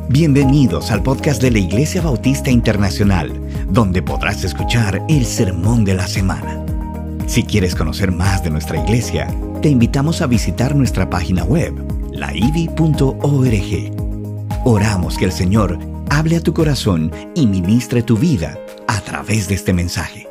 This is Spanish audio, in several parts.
Bienvenidos al podcast de la Iglesia Bautista Internacional, donde podrás escuchar el sermón de la semana. Si quieres conocer más de nuestra iglesia, te invitamos a visitar nuestra página web, laivi.org. Oramos que el Señor hable a tu corazón y ministre tu vida a través de este mensaje.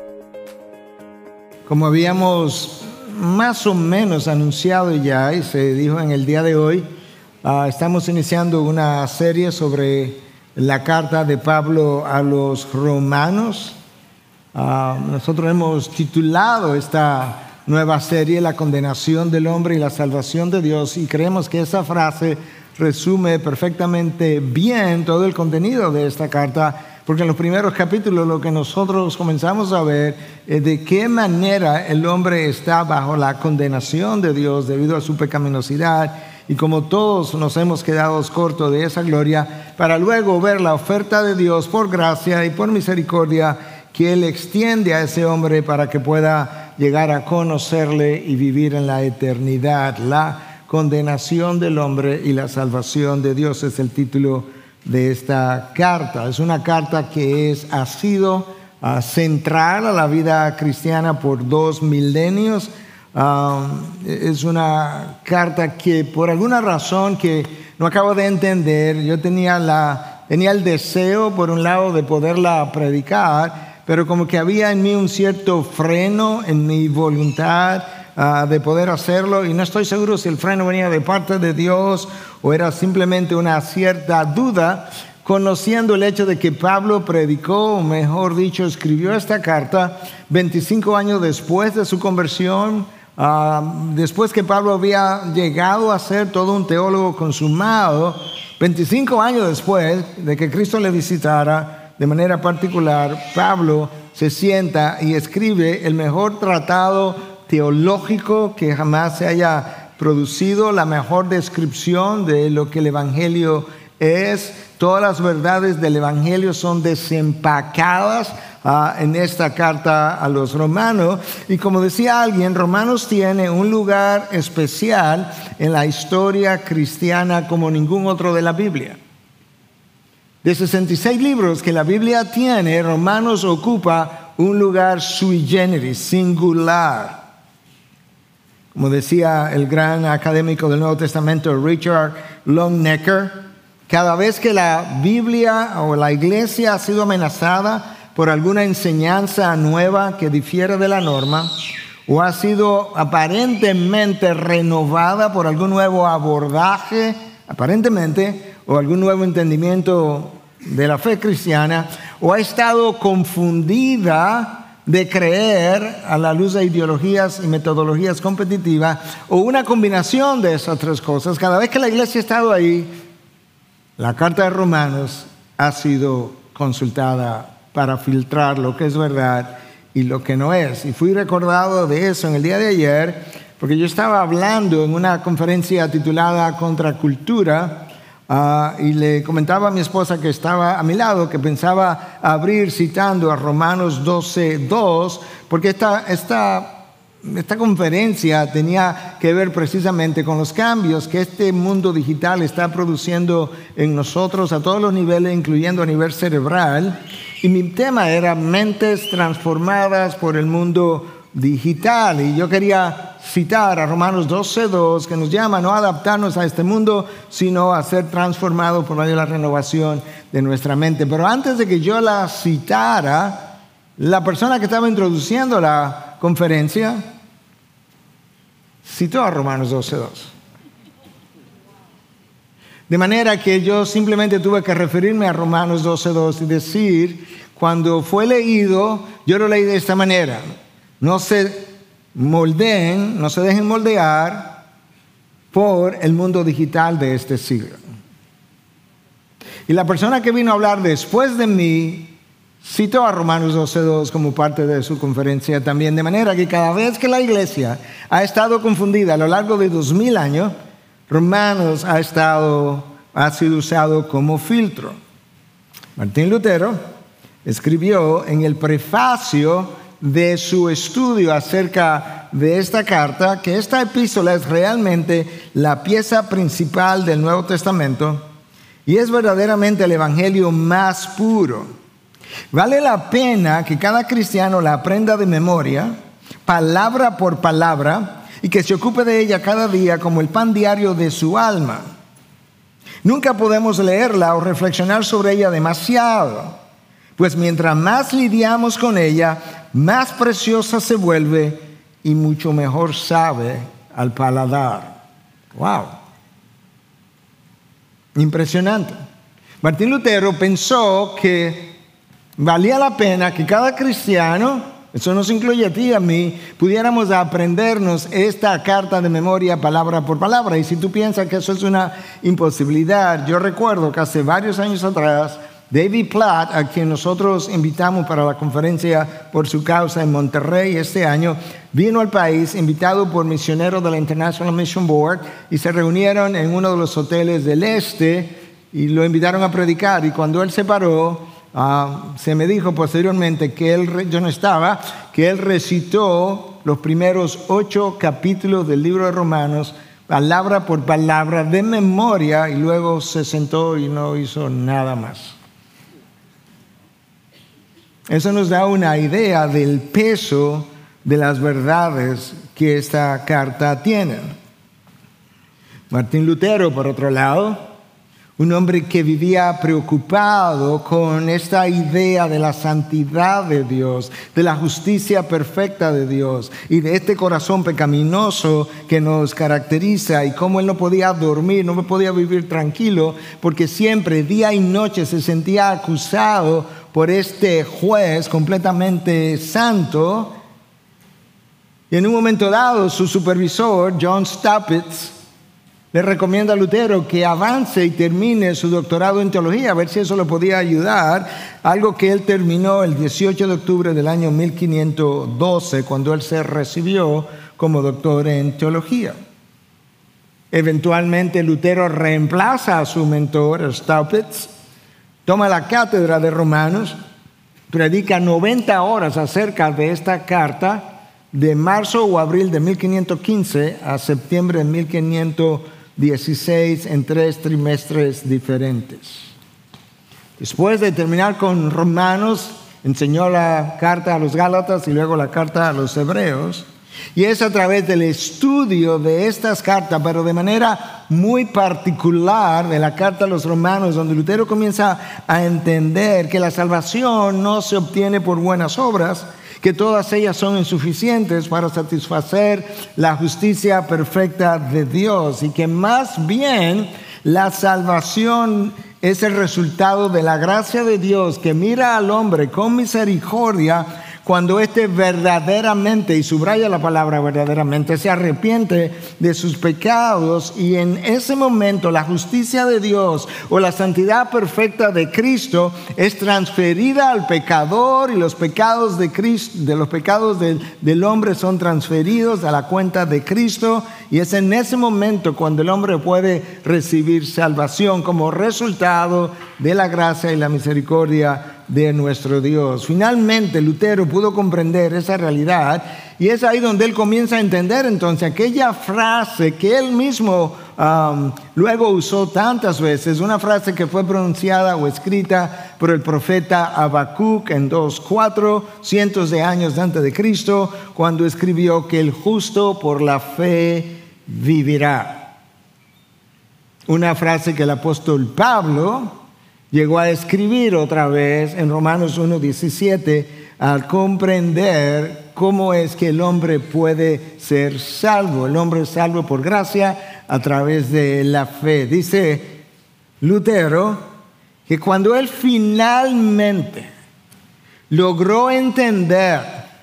Como habíamos más o menos anunciado ya y se dijo en el día de hoy, estamos iniciando una serie sobre la carta de Pablo a los romanos. Nosotros hemos titulado esta nueva serie La condenación del hombre y la salvación de Dios, y creemos que esa frase resume perfectamente bien todo el contenido de esta carta, porque en los primeros capítulos lo que nosotros comenzamos a ver es de qué manera el hombre está bajo la condenación de Dios debido a su pecaminosidad, y como todos nos hemos quedado cortos de esa gloria, para luego ver la oferta de Dios por gracia y por misericordia que Él extiende a ese hombre para que pueda llegar a conocerle y vivir en la eternidad. La condenación del hombre y la salvación de Dios es el título de esta carta. Es una carta que ha sido central a la vida cristiana por 2 milenios. Es una carta que por alguna razón que no acabo de entender, yo tenía el deseo por un lado de poderla predicar, pero como que había en mí un cierto freno en mi voluntad de poder hacerlo, y no estoy seguro si el freno venía de parte de Dios o era simplemente una cierta duda, conociendo el hecho de que Pablo predicó, o mejor dicho, escribió esta carta 25 años después de su conversión, después que Pablo había llegado a ser todo un teólogo consumado. 25 años después de que Cristo le visitara de manera particular, Pablo se sienta y escribe el mejor tratado teológico que jamás se haya producido, la mejor descripción de lo que el Evangelio es. Todas las verdades del Evangelio son desempacadas en esta carta a los romanos. Y como decía alguien, Romanos tiene un lugar especial en la historia cristiana como ningún otro de la Biblia. De 66 libros que la Biblia tiene, Romanos ocupa un lugar sui generis, singular. Como decía el gran académico del Nuevo Testamento, Richard Longenecker, cada vez que la Biblia o la iglesia ha sido amenazada por alguna enseñanza nueva que difiere de la norma, o ha sido aparentemente renovada por algún nuevo abordaje, aparentemente, o algún nuevo entendimiento de la fe cristiana, o ha estado confundida de creer a la luz de ideologías y metodologías competitivas, o una combinación de esas tres cosas, cada vez que la iglesia ha estado ahí, la carta de Romanos ha sido consultada para filtrar lo que es verdad y lo que no es. Y fui recordado de eso en el día de ayer, porque yo estaba hablando en una conferencia titulada Contracultura, y le comentaba a mi esposa que estaba a mi lado, que pensaba abrir citando a Romanos 12:2, porque esta conferencia tenía que ver precisamente con los cambios que este mundo digital está produciendo en nosotros a todos los niveles, incluyendo a nivel cerebral. Y mi tema era mentes transformadas por el mundo digital. Y yo quería citar a Romanos 12:2, que nos llama no a adaptarnos a este mundo, sino a ser transformados por medio de la renovación de nuestra mente. Pero antes de que yo la citara, la persona que estaba introduciendo la conferencia citó a Romanos 12:2. De manera que yo simplemente tuve que referirme a Romanos 12:2 y decir, cuando fue leído, yo lo leí de esta manera: no se moldeen, no se dejen moldear por el mundo digital de este siglo. Y la persona que vino a hablar después de mí citó a Romanos 12:2 como parte de su conferencia también, de manera que cada vez que la iglesia ha estado confundida a lo largo de 2000 años, Romanos ha sido usado como filtro. Martín Lutero escribió en el prefacio de su estudio acerca de esta carta que esta epístola es realmente la pieza principal del Nuevo Testamento y es verdaderamente el evangelio más puro. Vale la pena que cada cristiano la aprenda de memoria, palabra por palabra, y que se ocupe de ella cada día como el pan diario de su alma. Nunca podemos leerla o reflexionar sobre ella demasiado, pues mientras más lidiamos con ella, más preciosa se vuelve y mucho mejor sabe al paladar. ¡Wow! Impresionante. Martín Lutero pensó que valía la pena que cada cristiano, eso nos incluye a ti y a mí, pudiéramos aprendernos esta carta de memoria palabra por palabra. Y si tú piensas que eso es una imposibilidad, yo recuerdo que hace varios años atrás, David Platt, a quien nosotros invitamos para la conferencia por su causa en Monterrey este año, vino al país invitado por misioneros de la International Mission Board y se reunieron en uno de los hoteles del este y lo invitaron a predicar. Y cuando él se paró, se me dijo posteriormente que yo no estaba, que él recitó los primeros 8 capítulos del libro de Romanos, palabra por palabra, de memoria, y luego se sentó y no hizo nada más. Eso nos da una idea del peso de las verdades que esta carta tiene. Martín Lutero, por otro lado, un hombre que vivía preocupado con esta idea de la santidad de Dios, de la justicia perfecta de Dios y de este corazón pecaminoso que nos caracteriza, y cómo él no podía dormir, no podía vivir tranquilo, porque siempre, día y noche, se sentía acusado por este juez completamente santo. Y en un momento dado, su supervisor, John Staupitz, le recomienda a Lutero que avance y termine su doctorado en teología, a ver si eso le podía ayudar, algo que él terminó el 18 de octubre del año 1512, cuando él se recibió como doctor en teología. Eventualmente Lutero reemplaza a su mentor, Staupitz, toma la cátedra de Romanos, predica 90 horas acerca de esta carta, de marzo o abril de 1515 a septiembre de 1516, en 3 trimestres diferentes. Después de terminar con Romanos, enseñó la carta a los Gálatas y luego la carta a los Hebreos. Y es a través del estudio de estas cartas, pero de manera muy particular de la carta a los Romanos, donde Lutero comienza a entender que la salvación no se obtiene por buenas obras, que todas ellas son insuficientes para satisfacer la justicia perfecta de Dios, y que más bien la salvación es el resultado de la gracia de Dios, que mira al hombre con misericordia cuando éste verdaderamente, y subraya la palabra verdaderamente, se arrepiente de sus pecados, y en ese momento la justicia de Dios o la santidad perfecta de Cristo es transferida al pecador, y los pecados de Cristo, de los pecados del hombre, son transferidos a la cuenta de Cristo, y es en ese momento cuando el hombre puede recibir salvación como resultado de la gracia y la misericordia de nuestro Dios. Finalmente Lutero pudo comprender esa realidad, y es ahí donde él comienza a entender entonces aquella frase que él mismo luego usó tantas veces, una frase que fue pronunciada o escrita por el profeta Habacuc en 2:4, cientos de años antes de Cristo, cuando escribió que el justo por la fe vivirá. Una frase que el apóstol Pablo llegó a escribir otra vez en Romanos 1:17, al comprender cómo es que el hombre puede ser salvo. El hombre es salvo por gracia a través de la fe. Dice Lutero que cuando él finalmente logró entender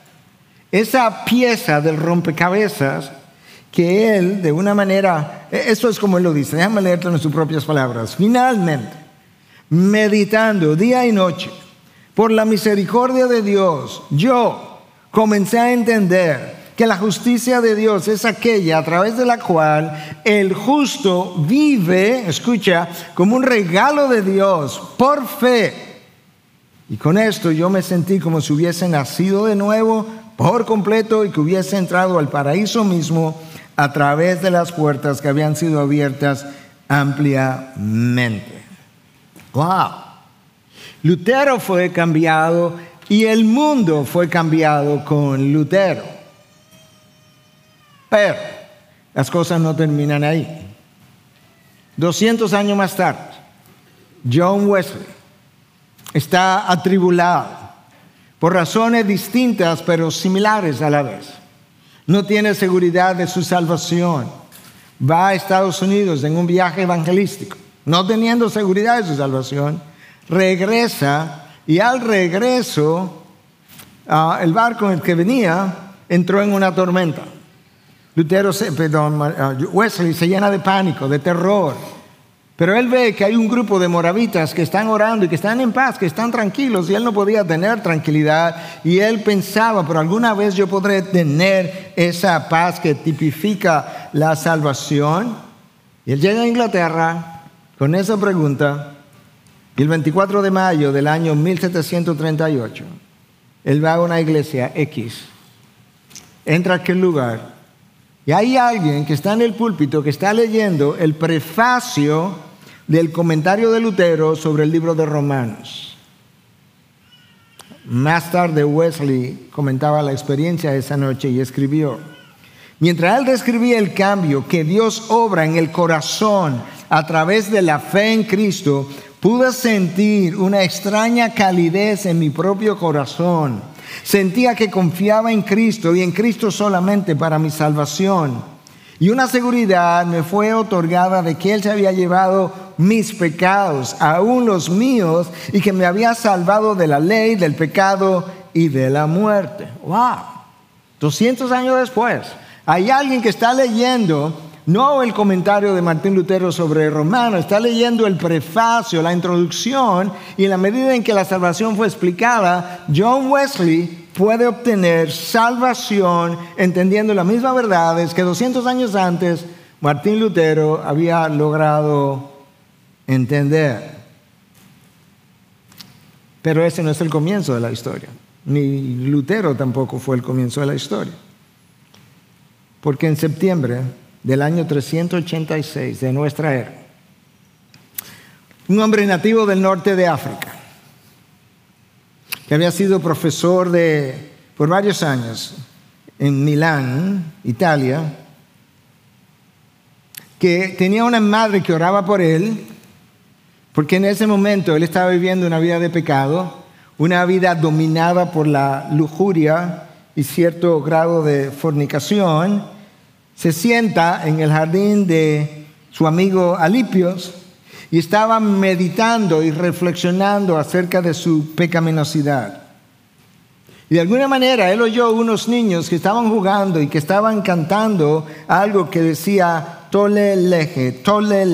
esa pieza del rompecabezas, que él de una manera, eso es como él lo dice, déjame leerlo en sus propias palabras, finalmente, meditando día y noche por la misericordia de Dios, yo comencé a entender que la justicia de Dios es aquella a través de la cual el justo vive, escucha, como un regalo de Dios por fe. Y con esto yo me sentí como si hubiese nacido de nuevo por completo, y que hubiese entrado al paraíso mismo a través de las puertas que habían sido abiertas ampliamente. ¡Wow! Lutero fue cambiado y el mundo fue cambiado con Lutero. Pero las cosas no terminan ahí. 200 años más tarde, John Wesley está atribulado por razones distintas pero similares a la vez. No tiene seguridad de su salvación. Va a Estados Unidos en un viaje evangelístico. No teniendo seguridad de su salvación, regresa y al regreso el barco en el que venía entró en una tormenta. Wesley se llena de pánico, de terror. Pero él ve que hay un grupo de moravitas que están orando y que están en paz, que están tranquilos, y él no podía tener tranquilidad. Y él pensaba, pero alguna vez yo podré tener esa paz que tipifica la salvación. Y él llega a Inglaterra con esa pregunta, y el 24 de mayo del año 1738, él va a una iglesia X, entra a aquel lugar, y hay alguien que está en el púlpito que está leyendo el prefacio del comentario de Lutero sobre el libro de Romanos. Más tarde Wesley comentaba la experiencia de esa noche y escribió: mientras él describía el cambio que Dios obra en el corazón a través de la fe en Cristo, pude sentir una extraña calidez en mi propio corazón. Sentía que confiaba en Cristo y en Cristo solamente para mi salvación. Y una seguridad me fue otorgada de que Él se había llevado mis pecados, aún los míos, y que me había salvado de la ley, del pecado y de la muerte. ¡Wow! 200 años después, hay alguien que está leyendo no el comentario de Martín Lutero sobre Romanos, está leyendo el prefacio, la introducción, y en la medida en que la salvación fue explicada, John Wesley puede obtener salvación entendiendo las mismas verdades que 200 años antes Martín Lutero había logrado entender. Pero ese no es el comienzo de la historia, ni Lutero tampoco fue el comienzo de la historia. Porque en septiembre del año 386 de nuestra era, un hombre nativo del norte de África, que había sido profesor por varios años en Milán, Italia, que tenía una madre que oraba por él, porque en ese momento él estaba viviendo una vida de pecado, una vida dominada por la lujuria y cierto grado de fornicación. Se sienta en el jardín de su amigo Alipios y estaba meditando y reflexionando acerca de su pecaminosidad. Y de alguna manera él oyó unos niños que estaban jugando y que estaban cantando algo que decía tole lege,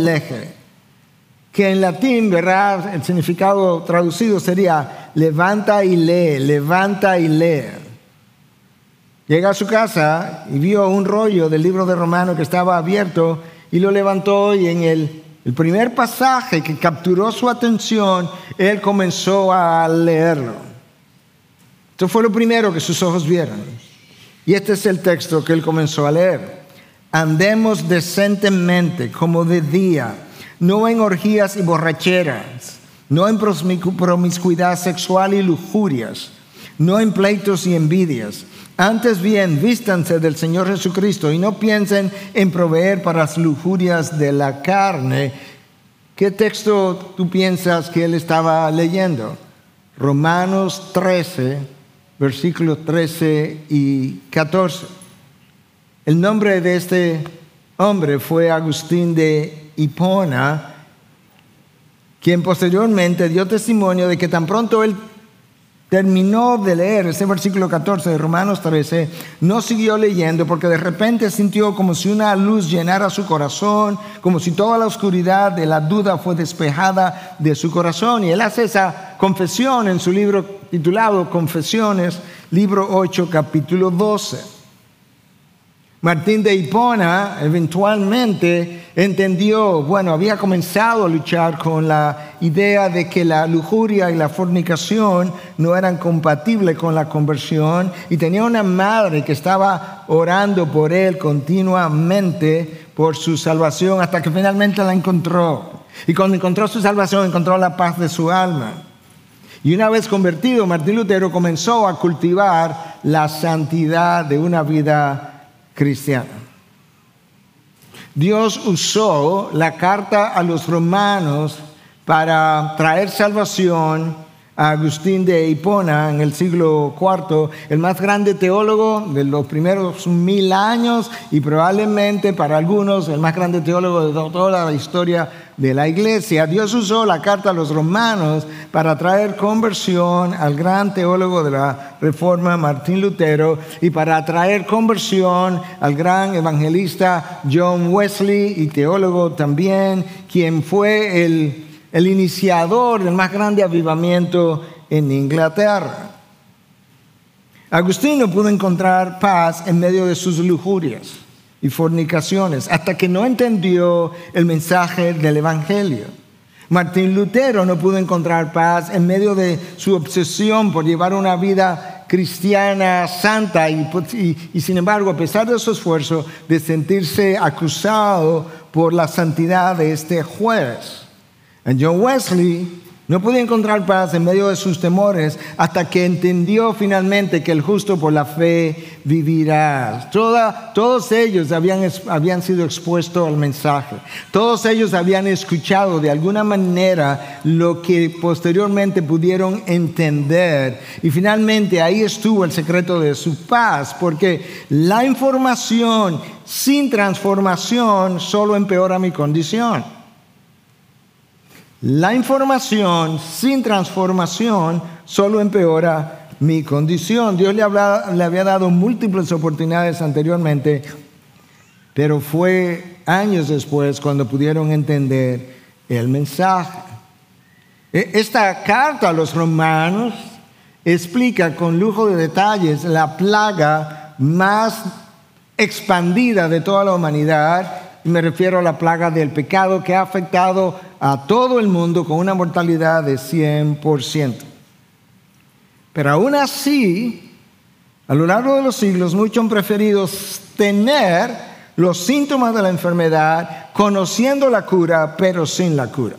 que en latín, ¿verdad? El significado traducido sería levanta y lee, levanta y lee. Llega a su casa y vio un rollo del libro de Romanos que estaba abierto y lo levantó, y en el primer pasaje que capturó su atención, él comenzó a leerlo. Esto fue lo primero que sus ojos vieron. Y este es el texto que él comenzó a leer. Andemos decentemente como de día, no en orgías y borracheras, no en promiscuidad sexual y lujurias, no en pleitos y envidias. Antes bien, vístanse del Señor Jesucristo y no piensen en proveer para las lujurias de la carne. ¿Qué texto tú piensas que él estaba leyendo? Romanos 13, versículos 13 y 14. El nombre de este hombre fue Agustín de Hipona, quien posteriormente dio testimonio de que tan pronto él terminó de leer ese versículo 14 de Romanos 13, no siguió leyendo porque de repente sintió como si una luz llenara su corazón, como si toda la oscuridad de la duda fue despejada de su corazón. Y él hace esa confesión en su libro titulado Confesiones, libro 8, capítulo 12. Martín de Hipona eventualmente entendió, había comenzado a luchar con la idea de que la lujuria y la fornicación no eran compatibles con la conversión, y tenía una madre que estaba orando por él continuamente por su salvación hasta que finalmente la encontró. Y cuando encontró su salvación, encontró la paz de su alma. Y una vez convertido, Martín Lutero comenzó a cultivar la santidad de una vida cristiana. Dios usó la carta a los romanos para traer salvación a Agustín de Hipona en el siglo IV, el más grande teólogo de los primeros 1000 años y probablemente para algunos el más grande teólogo de toda la historia de la iglesia. Dios usó la carta a los romanos para traer conversión al gran teólogo de la Reforma, Martín Lutero, y para traer conversión al gran evangelista John Wesley, y teólogo también, quien fue el iniciador del más grande avivamiento en Inglaterra. Agustín no pudo encontrar paz en medio de sus lujurias y fornicaciones hasta que no entendió el mensaje del evangelio. Martín Lutero no pudo encontrar paz en medio de su obsesión por llevar una vida cristiana santa y sin embargo, a pesar de su esfuerzo, de sentirse acusado por la santidad de este juez. John Wesley no podía encontrar paz en medio de sus temores hasta que entendió finalmente que el justo por la fe vivirá. Todos ellos habían sido expuestos al mensaje. Todos ellos habían escuchado de alguna manera lo que posteriormente pudieron entender. Y finalmente ahí estuvo el secreto de su paz, porque la información sin transformación solo empeora mi condición. La información sin transformación solo empeora mi condición. Dios le había dado múltiples oportunidades anteriormente, pero fue años después cuando pudieron entender el mensaje. Esta carta a los romanos explica con lujo de detalles la plaga más expandida de toda la humanidad. Me refiero a la plaga del pecado que ha afectado a todo el mundo con una mortalidad de 100%. Pero aún así, a lo largo de los siglos, muchos han preferido tener los síntomas de la enfermedad, conociendo la cura, pero sin la cura.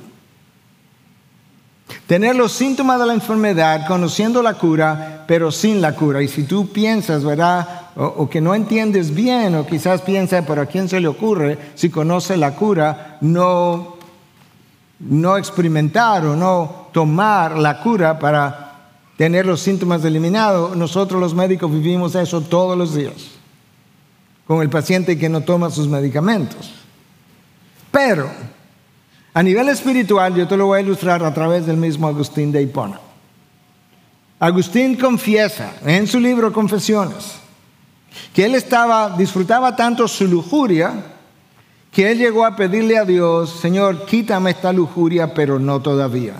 Tener los síntomas de la enfermedad, conociendo la cura, pero sin la cura. Y si tú piensas, ¿verdad?, o que no entiendes bien, o quizás piensas, pero ¿a quién se le ocurre, si conoce la cura, no experimentar o no tomar la cura para tener los síntomas eliminados? Nosotros los médicos vivimos eso todos los días, con el paciente que no toma sus medicamentos. Pero a nivel espiritual, yo te lo voy a ilustrar a través del mismo Agustín de Hipona. Agustín confiesa en su libro Confesiones que él disfrutaba tanto su lujuria que él llegó a pedirle a Dios: Señor, quítame esta lujuria, pero no todavía.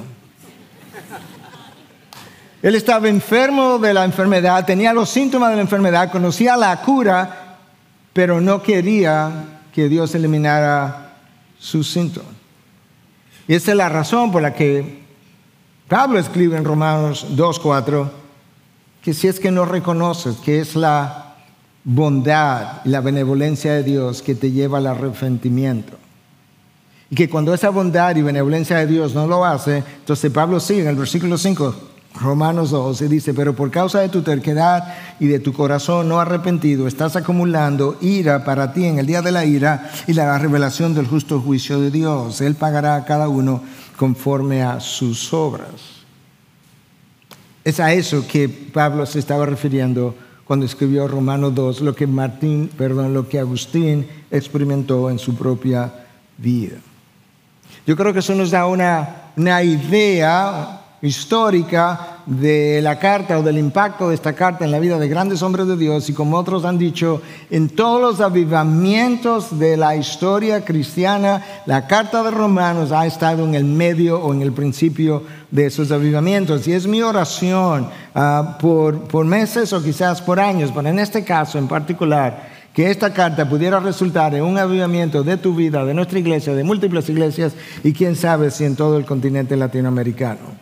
Él estaba enfermo de la enfermedad, tenía los síntomas de la enfermedad, conocía la cura, pero no quería que Dios eliminara sus síntomas. Y esa es la razón por la que Pablo escribe en Romanos 2:4 que si es que no reconoces que es la bondad y la benevolencia de Dios que te lleva al arrepentimiento, y que cuando esa bondad y benevolencia de Dios no lo hace, entonces Pablo sigue en el versículo 5, Romanos 2, y dice: pero por causa de tu terquedad y de tu corazón no arrepentido, estás acumulando ira para ti en el día de la ira y la revelación del justo juicio de Dios. Él pagará a cada uno conforme a sus obras. Es a eso que Pablo se estaba refiriendo cuando escribió Romanos 2, lo que Agustín experimentó en su propia vida. Yo creo que eso nos da una idea histórica de la carta o del impacto de esta carta en la vida de grandes hombres de Dios, y como otros han dicho, en todos los avivamientos de la historia cristiana, la carta de Romanos ha estado en el medio o en el principio de esos avivamientos. Y es mi oración por meses o quizás por años, pero en este caso en particular, que esta carta pudiera resultar en un avivamiento de tu vida, de nuestra iglesia, de múltiples iglesias, y quién sabe si en todo el continente latinoamericano.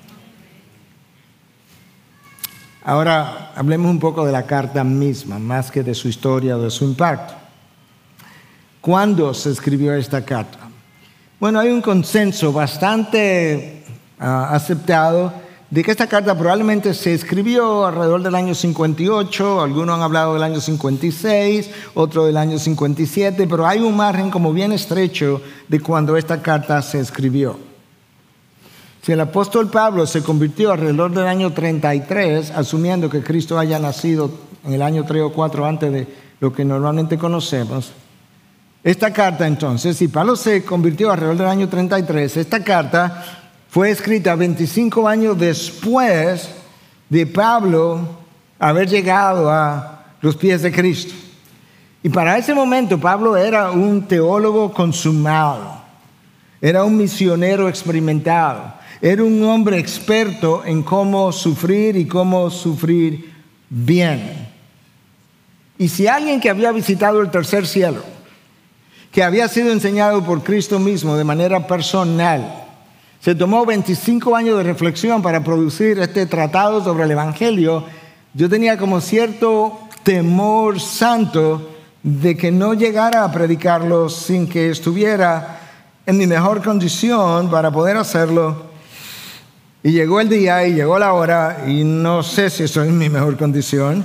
Ahora hablemos un poco de la carta misma, más que de su historia o de su impacto. ¿Cuándo se escribió esta carta? Bueno, hay un consenso bastante aceptado de que esta carta probablemente se escribió alrededor del año 58, algunos han hablado del año 56, otros del año 57, pero hay un margen como bien estrecho de cuando esta carta se escribió. Si el apóstol Pablo se convirtió alrededor del año 33, asumiendo que Cristo haya nacido en el año 3 o 4 antes de lo que normalmente conocemos, esta carta entonces, si Pablo se convirtió alrededor del año 33, esta carta fue escrita 25 años después de Pablo haber llegado a los pies de Cristo. Y para ese momento Pablo era un teólogo consumado, era un misionero experimentado, era un hombre experto en cómo sufrir y cómo sufrir bien. Y si alguien que había visitado el tercer cielo, que había sido enseñado por Cristo mismo de manera personal, se tomó 25 años de reflexión para producir este tratado sobre el Evangelio, yo tenía como cierto temor santo de que no llegara a predicarlo sin que estuviera en mi mejor condición para poder hacerlo. Y llegó el día y llegó la hora y no sé si estoy en mi mejor condición.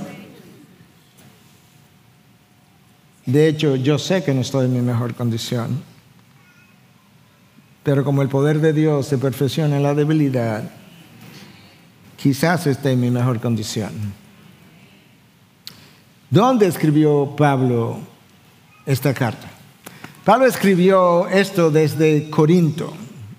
De hecho, yo sé que no estoy en mi mejor condición. Pero como el poder de Dios se perfecciona en la debilidad, quizás esté en mi mejor condición. ¿Dónde escribió Pablo esta carta? Pablo escribió esto desde Corinto.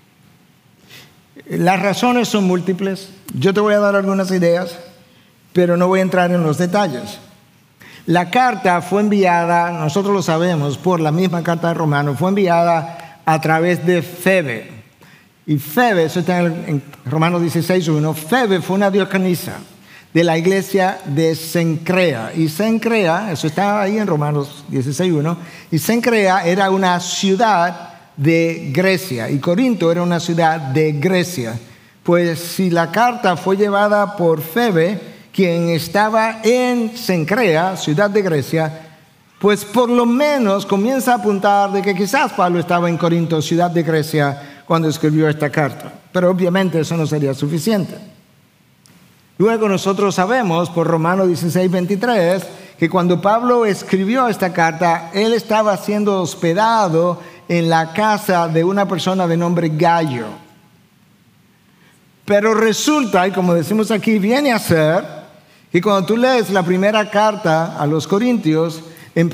Las razones son múltiples. Yo te voy a dar algunas ideas, pero no voy a entrar en los detalles. La carta fue enviada, nosotros lo sabemos, por la misma carta de Romanos, fue enviada a través de Febe. Y Febe, eso está en Romanos 16:1, Febe fue una diaconisa de la iglesia de Cencrea. Y Cencrea, eso está ahí en Romanos 16:1, y Cencrea era una ciudad de Grecia, y Corinto era una ciudad de Grecia. Pues si la carta fue llevada por Febe, quien estaba en Cencrea, ciudad de Grecia, pues por lo menos comienza a apuntar de que quizás Pablo estaba en Corinto, ciudad de Grecia, cuando escribió esta carta. Pero obviamente eso no sería suficiente. Luego nosotros sabemos por Romanos 16:23 que cuando Pablo escribió esta carta, él estaba siendo hospedado en la casa de una persona de nombre Gallo. Pero resulta, y como decimos aquí, viene a ser que cuando tú lees la primera carta a los Corintios, en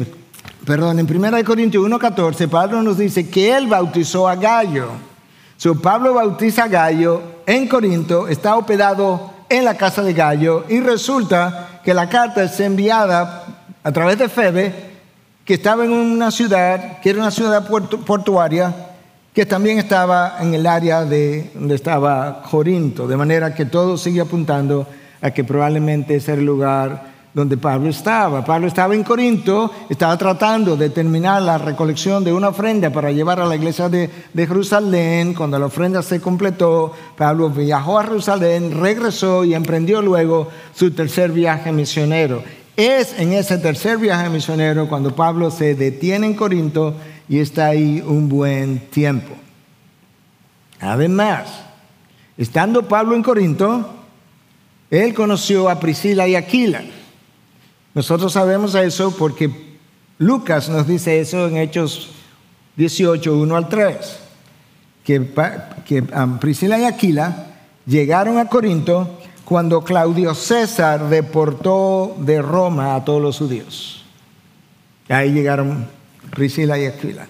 1 Corintios 1:14, Pablo nos dice que él bautizó a Gallo. Pablo bautiza a Gallo en Corinto, está hospedado en la casa de Gallo, y resulta que la carta es enviada a través de Febe, que estaba en una ciudad, que era una ciudad portuaria, que también estaba en el área de donde estaba Corinto, de manera que todo sigue apuntando a que probablemente ese era el lugar donde Pablo estaba. Pablo estaba en Corinto, estaba tratando de terminar la recolección de una ofrenda para llevar a la iglesia de Jerusalén. Cuando la ofrenda se completó, Pablo viajó a Jerusalén, regresó y emprendió luego su tercer viaje misionero. Es en ese tercer viaje misionero cuando Pablo se detiene en Corinto y está ahí un buen tiempo. Además, estando Pablo en Corinto, él conoció a Priscila y Aquila. Nosotros sabemos eso porque Lucas nos dice eso en Hechos 18:1-3, que Priscila y Aquila llegaron a Corinto cuando Claudio César deportó de Roma a todos los judíos. Ahí llegaron Priscila y Aquila.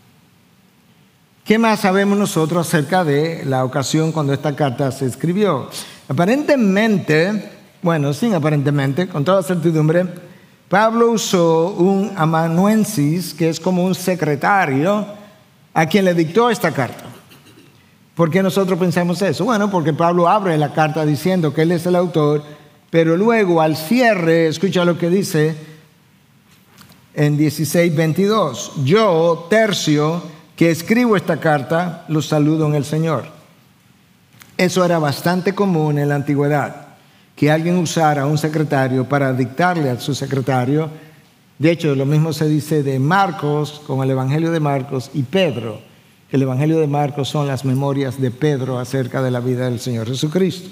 ¿Qué más sabemos nosotros acerca de la ocasión cuando esta carta se escribió? Aparentemente, sin aparentemente, con toda certidumbre, Pablo usó un amanuensis, que es como un secretario, a quien le dictó esta carta. ¿Por qué nosotros pensamos eso? Bueno, porque Pablo abre la carta diciendo que él es el autor, pero luego al cierre, escucha lo que dice en 16:22. Yo, Tercio, que escribo esta carta, los saludo en el Señor. Eso era bastante común en la antigüedad, que alguien usara a un secretario para dictarle a su secretario. De hecho, lo mismo se dice de Marcos, con el Evangelio de Marcos, y Pedro. que el Evangelio de Marcos son las memorias de Pedro acerca de la vida del Señor Jesucristo.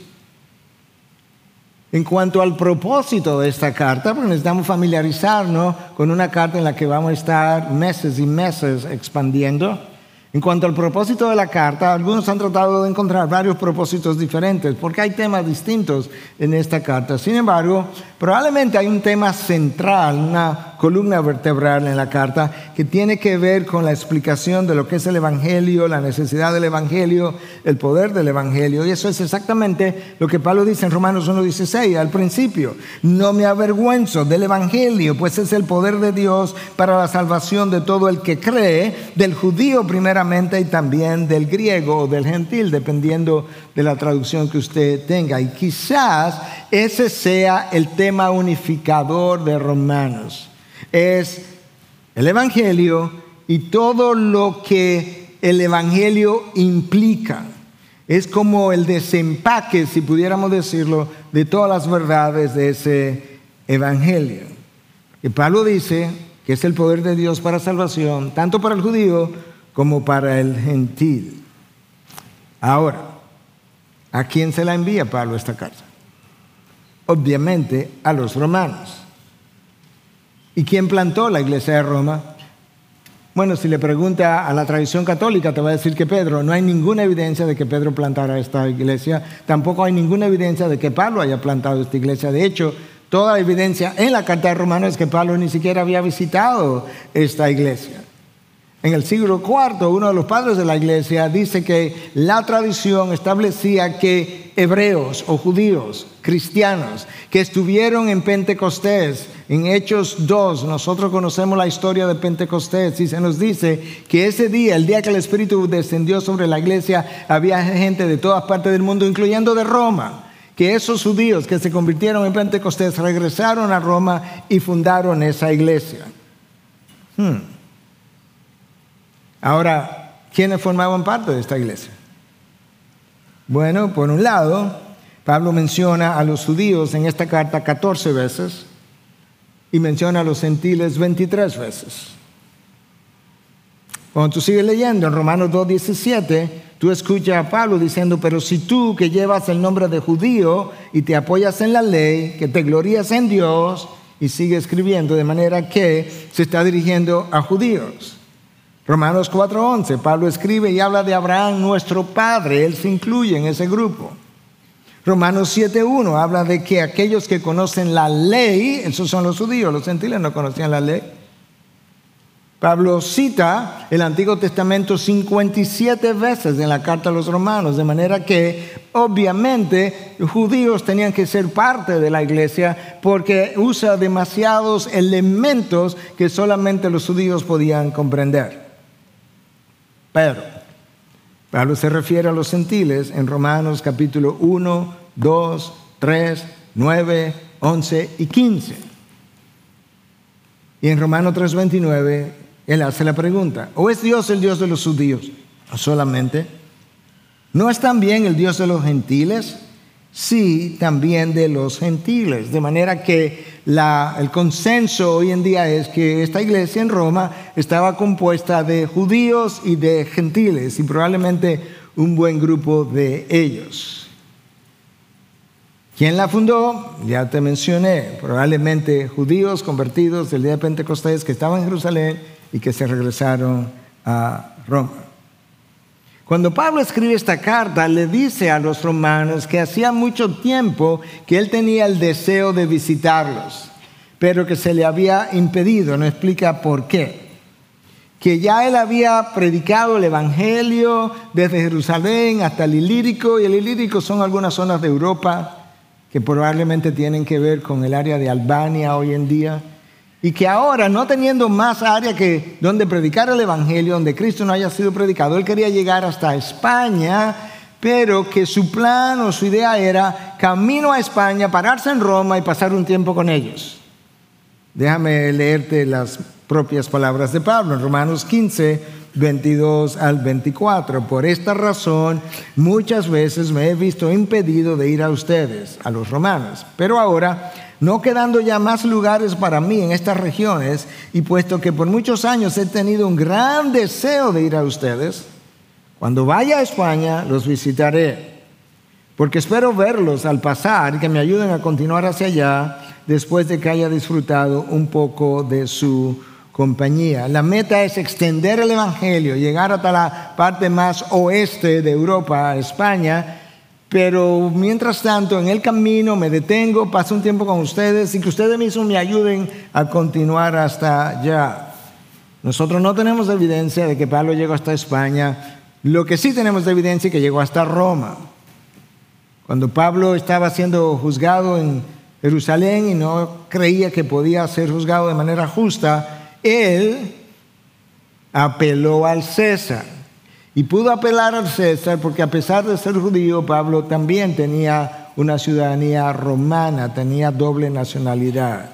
En cuanto al propósito de esta carta, porque necesitamos familiarizarnos con una carta en la que vamos a estar meses y meses expandiendo. En cuanto al propósito de la carta, algunos han tratado de encontrar varios propósitos diferentes, porque hay temas distintos en esta carta. Sin embargo, probablemente hay un tema central, una columna vertebral en la carta, que tiene que ver con la explicación de lo que es el Evangelio, la necesidad del Evangelio, el poder del Evangelio. Y eso es exactamente lo que Pablo dice en Romanos 1:16, al principio. No me avergüenzo del Evangelio, pues es el poder de Dios para la salvación de todo el que cree, del judío primeramente y también del griego o del gentil, dependiendo de la traducción que usted tenga. Y quizás ese sea el tema unificador de Romanos. Es el Evangelio y todo lo que el Evangelio implica. Es como el desempaque, si pudiéramos decirlo, de todas las verdades de ese Evangelio. Y Pablo dice que es el poder de Dios para salvación, tanto para el judío como para el gentil. Ahora, ¿a quién se la envía Pablo esta carta? Obviamente a los romanos. ¿Y quién plantó la iglesia de Roma? Bueno, si le pregunta a la tradición católica, te va a decir que Pedro. No hay ninguna evidencia de que Pedro plantara esta iglesia. Tampoco hay ninguna evidencia de que Pablo haya plantado esta iglesia. De hecho, toda la evidencia en la carta de Romanos es que Pablo ni siquiera había visitado esta iglesia. En el siglo IV, uno de los padres de la iglesia dice que la tradición establecía que hebreos o judíos, cristianos, que estuvieron en Pentecostés, en Hechos 2, nosotros conocemos la historia de Pentecostés y se nos dice que ese día, el día que el Espíritu descendió sobre la iglesia, había gente de todas partes del mundo, incluyendo de Roma, que esos judíos que se convirtieron en Pentecostés regresaron a Roma y fundaron esa iglesia. Ahora, ¿quiénes formaban parte de esta iglesia? Bueno, por un lado, Pablo menciona a los judíos en esta carta 14 veces y menciona a los gentiles 23 veces. Cuando tú sigues leyendo en Romanos 2:17, tú escuchas a Pablo diciendo, pero si tú que llevas el nombre de judío y te apoyas en la ley, que te glorías en Dios, y sigue escribiendo de manera que se está dirigiendo a judíos. Romanos 4:11, Pablo escribe y habla de Abraham, nuestro padre. Él se incluye en ese grupo. Romanos 7:1 habla de que aquellos que conocen la ley, esos son los judíos, los gentiles no conocían la ley. Pablo cita el Antiguo Testamento 57 veces en la carta a los romanos, de manera que obviamente los judíos tenían que ser parte de la iglesia porque usa demasiados elementos que solamente los judíos podían comprender. Pero Pablo se refiere a los gentiles en Romanos capítulo 1, 2, 3, 9, 11 y 15. Y en Romanos 3:29 él hace la pregunta, ¿o es Dios el Dios de los judíos? No solamente. ¿No es también el Dios de los gentiles? Sí, también de los gentiles. De manera que el consenso hoy en día es que esta iglesia en Roma estaba compuesta de judíos y de gentiles, y probablemente un buen grupo de ellos. ¿Quién la fundó? Ya te mencioné, probablemente judíos convertidos del día de Pentecostés que estaban en Jerusalén y que se regresaron a Roma. Cuando Pablo escribe esta carta, le dice a los romanos que hacía mucho tiempo que él tenía el deseo de visitarlos, pero que se le había impedido. No explica por qué. Que ya él había predicado el Evangelio desde Jerusalén hasta el Ilírico, y el Ilírico son algunas zonas de Europa que probablemente tienen que ver con el área de Albania hoy en día. Y que ahora, no teniendo más área que donde predicar el Evangelio, donde Cristo no haya sido predicado, él quería llegar hasta España, pero que su plan o su idea era camino a España, pararse en Roma y pasar un tiempo con ellos. Déjame leerte las propias palabras de Pablo en Romanos 15, 22 al 24. Por esta razón, muchas veces me he visto impedido de ir a ustedes, a los romanos, pero ahora, no quedando ya más lugares para mí en estas regiones, y puesto que por muchos años he tenido un gran deseo de ir a ustedes, Cuando vaya a España, los visitaré, porque espero verlos al pasar y que me ayuden a continuar hacia allá después de que haya disfrutado un poco de su compañía. La meta es extender el Evangelio, llegar hasta la parte más oeste de Europa, España, pero mientras tanto en el camino me detengo, paso un tiempo con ustedes y que ustedes mismos me ayuden a continuar hasta allá. Nosotros no tenemos evidencia de que Pablo llegó hasta España. Lo que sí tenemos de evidencia es que llegó hasta Roma. Cuando Pablo estaba siendo juzgado en Jerusalén y no creía que podía ser juzgado de manera justa, él apeló al César. Y pudo apelar al César porque a pesar de ser judío, Pablo también tenía una ciudadanía romana, tenía doble nacionalidad.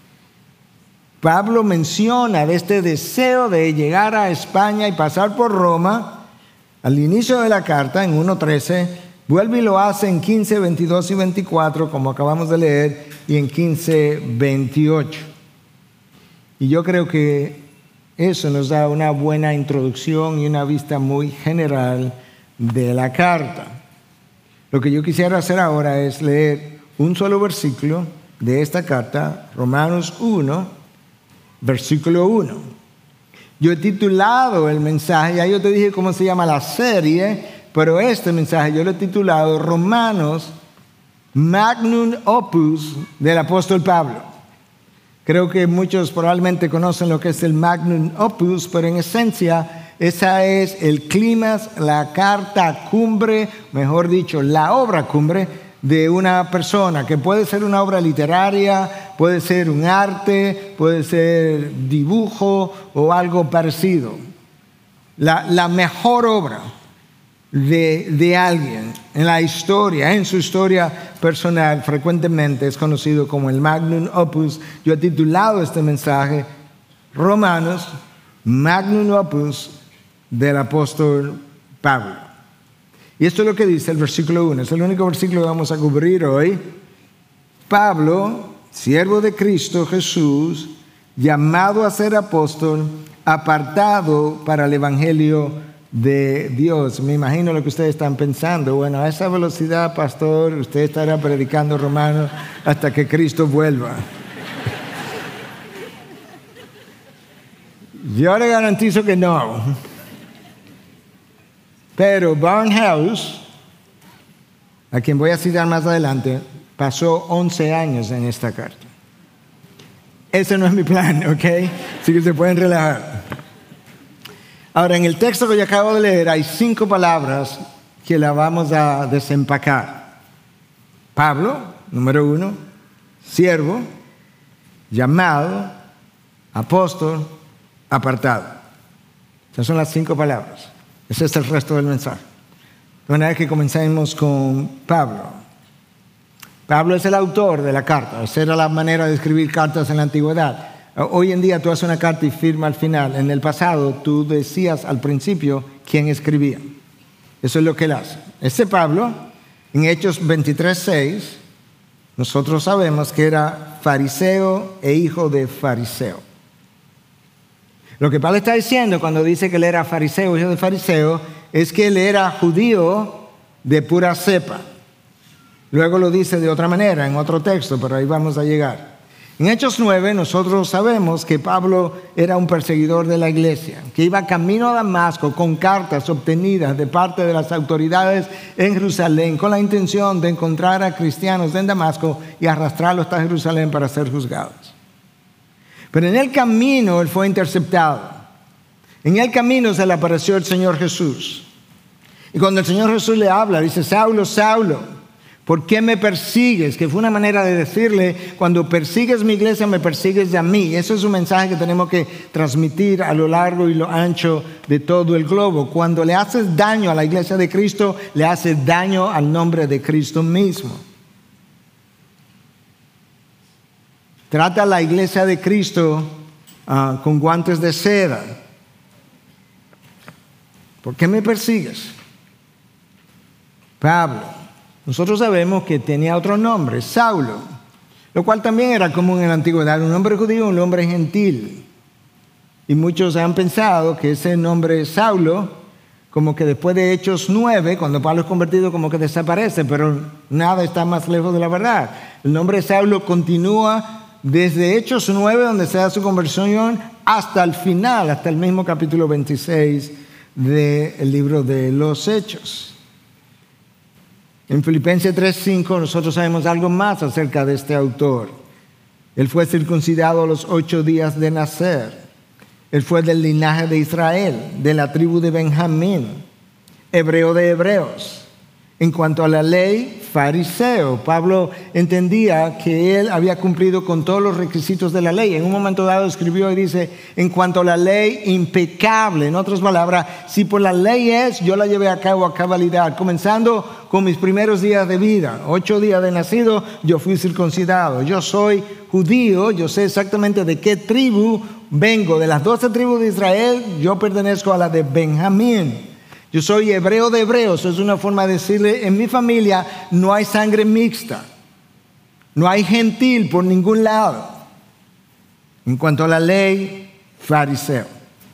Pablo menciona de este deseo de llegar a España y pasar por Roma al inicio de la carta, en 1:13, vuelve y lo hace en 15, 22 y 24, como acabamos de leer, y en 15, 28. Y yo creo que eso nos da una buena introducción y una vista muy general de la carta. Lo que yo quisiera hacer ahora es leer un solo versículo de esta carta, Romanos 1, versículo 1. Yo he titulado el mensaje, ya yo te dije cómo se llama la serie, pero este mensaje yo lo he titulado Romanos, Magnum Opus del apóstol Pablo. Creo que muchos probablemente conocen lo que es el Magnum Opus, pero en esencia esa es el clímax, la carta cumbre, mejor dicho, la obra cumbre de una persona, que puede ser una obra literaria, puede ser un arte, puede ser dibujo o algo parecido. La mejor obra de alguien en la historia, en su historia personal, frecuentemente es conocido como el Magnum Opus. Yo he titulado este mensaje Romanos, Magnum Opus del apóstol Pablo. Y esto es lo que dice el versículo 1. Es el único versículo que vamos a cubrir hoy. Pablo, siervo de Cristo Jesús, llamado a ser apóstol, apartado para el evangelio de Dios. Me imagino lo que ustedes están pensando. Bueno, a esa velocidad, pastor, usted estará predicando Romanos hasta que Cristo vuelva. Yo le garantizo que no. Pero Barnhouse, a quien voy a citar más adelante, pasó 11 años en esta carta. Ese no es mi plan, ¿ok? Así que se pueden relajar. Ahora, en el texto que yo acabo de leer hay 5 palabras que la vamos a desempacar. Pablo, número 1, siervo, llamado, apóstol, apartado. Esas son las 5 palabras. Ese es el resto del mensaje. De manera que comencemos con Pablo. Pablo es el autor de la carta. Esa era la manera de escribir cartas en la antigüedad. Hoy en día tú haces una carta y firma al final. En el pasado tú decías al principio quién escribía. Eso es lo que él hace. Este Pablo, en Hechos 23:6, nosotros sabemos que era fariseo e hijo de fariseo. Lo que Pablo está diciendo cuando dice que él era fariseo, hijo de fariseo, es que él era judío de pura cepa. Luego lo dice de otra manera, en otro texto, pero ahí vamos a llegar. En Hechos 9 nosotros sabemos que Pablo era un perseguidor de la iglesia, que iba camino a Damasco con cartas obtenidas de parte de las autoridades en Jerusalén con la intención de encontrar a cristianos en Damasco y arrastrarlos hasta Jerusalén para ser juzgados. Pero en el camino él fue interceptado. En el camino se le apareció el Señor Jesús. Y cuando el Señor Jesús le habla, dice: Saulo, Saulo, ¿por qué me persigues? Que fue una manera de decirle: cuando persigues mi iglesia, me persigues a mí. Eso es un mensaje que tenemos que transmitir a lo largo y lo ancho de todo el globo. Cuando le haces daño a la iglesia de Cristo, le haces daño al nombre de Cristo mismo. Trata a la iglesia de Cristo con guantes de seda. ¿Por qué me persigues? Pablo. Nosotros sabemos que tenía otro nombre, Saulo, lo cual también era común en la antigüedad, un nombre judío, un nombre gentil. Y muchos han pensado que ese nombre Saulo como que después de Hechos 9, cuando Pablo es convertido, como que desaparece, pero nada está más lejos de la verdad. El nombre de Saulo continúa desde Hechos 9, donde se da su conversión, hasta el final, hasta el mismo capítulo 26 del libro de los Hechos. En Filipenses 3:5 nosotros sabemos algo más acerca de este autor. Él fue circuncidado a los 8 días de nacer. Él fue del linaje de Israel, de la tribu de Benjamín, hebreo de hebreos. En cuanto a la ley, fariseo. Pablo entendía que él había cumplido con todos los requisitos de la ley. En un momento dado escribió y dice, en cuanto a la ley, impecable. En otras palabras, si por la ley es, yo la llevé a cabo a cabalidad. Comenzando con mis primeros días de vida, 8 días de nacido, yo fui circuncidado. Yo soy judío, yo sé exactamente de qué tribu vengo. De las 12 tribus de Israel, yo pertenezco a la de Benjamín. Yo soy hebreo de hebreos, es una forma de decirle, en mi familia no hay sangre mixta, no hay gentil por ningún lado. En cuanto a la ley, fariseo.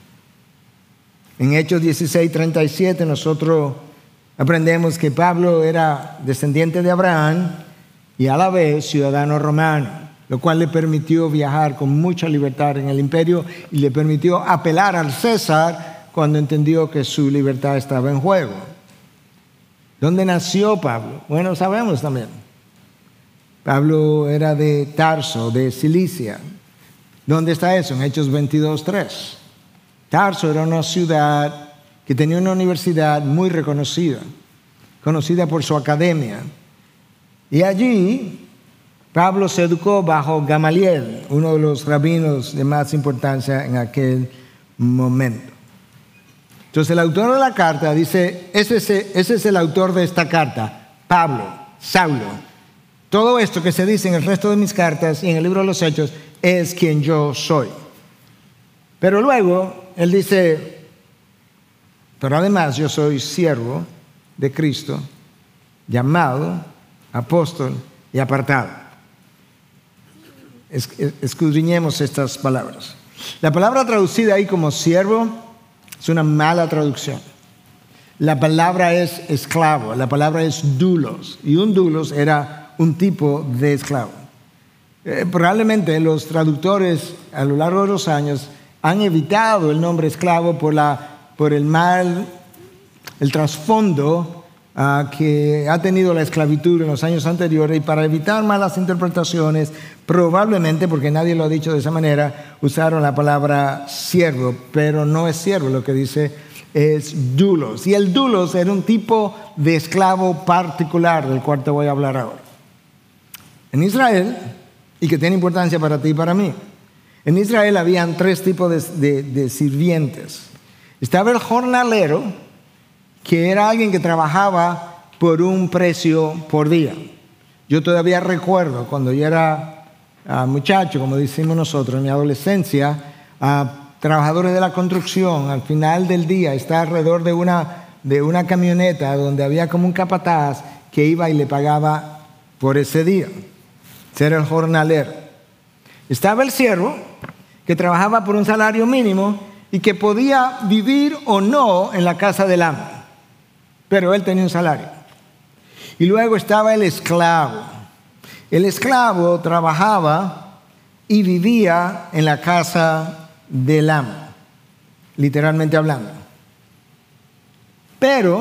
En Hechos 16:37 nosotros aprendemos que Pablo era descendiente de Abraham y a la vez ciudadano romano, lo cual le permitió viajar con mucha libertad en el imperio y le permitió apelar al César cuando entendió que su libertad estaba en juego. ¿Dónde nació Pablo? Bueno, sabemos también. Pablo era de Tarso, de Cilicia. ¿Dónde está eso? En Hechos 22:3. Tarso era una ciudad que tenía una universidad muy reconocida, conocida por su academia. Y allí Pablo se educó bajo Gamaliel, uno de los rabinos de más importancia en aquel momento. Entonces el autor de la carta dice, ese es el autor de esta carta, Pablo, Saulo. Todo esto que se dice en el resto de mis cartas y en el libro de los Hechos es quien yo soy. Pero luego él dice, pero además yo soy siervo de Cristo, llamado, apóstol y apartado. Escudriñemos estas palabras. La palabra traducida ahí como siervo es una mala traducción. La palabra es esclavo, la palabra es doulos, y un doulos era un tipo de esclavo. Probablemente los traductores a lo largo de los años han evitado el nombre esclavo por el mal, el trasfondo que ha tenido la esclavitud en los años anteriores, y para evitar malas interpretaciones, probablemente, porque nadie lo ha dicho de esa manera, usaron la palabra siervo, pero no es siervo, lo que dice es doulos. Y el doulos era un tipo de esclavo particular del cual te voy a hablar ahora. En Israel, y que tiene importancia para ti y para mí, en Israel habían 3 tipos de sirvientes. Estaba el jornalero, que era alguien que trabajaba por un precio por día. Yo todavía recuerdo cuando yo era muchacho, como decimos nosotros, en mi adolescencia, trabajadores de la construcción, al final del día, está alrededor de una camioneta donde había como un capataz que iba y le pagaba por ese día. Ese era el jornalero. Estaba el siervo, que trabajaba por un salario mínimo y que podía vivir o no en la casa del amo, pero él tenía un salario. Y luego estaba el esclavo. El esclavo trabajaba y vivía en la casa del amo, literalmente hablando. Pero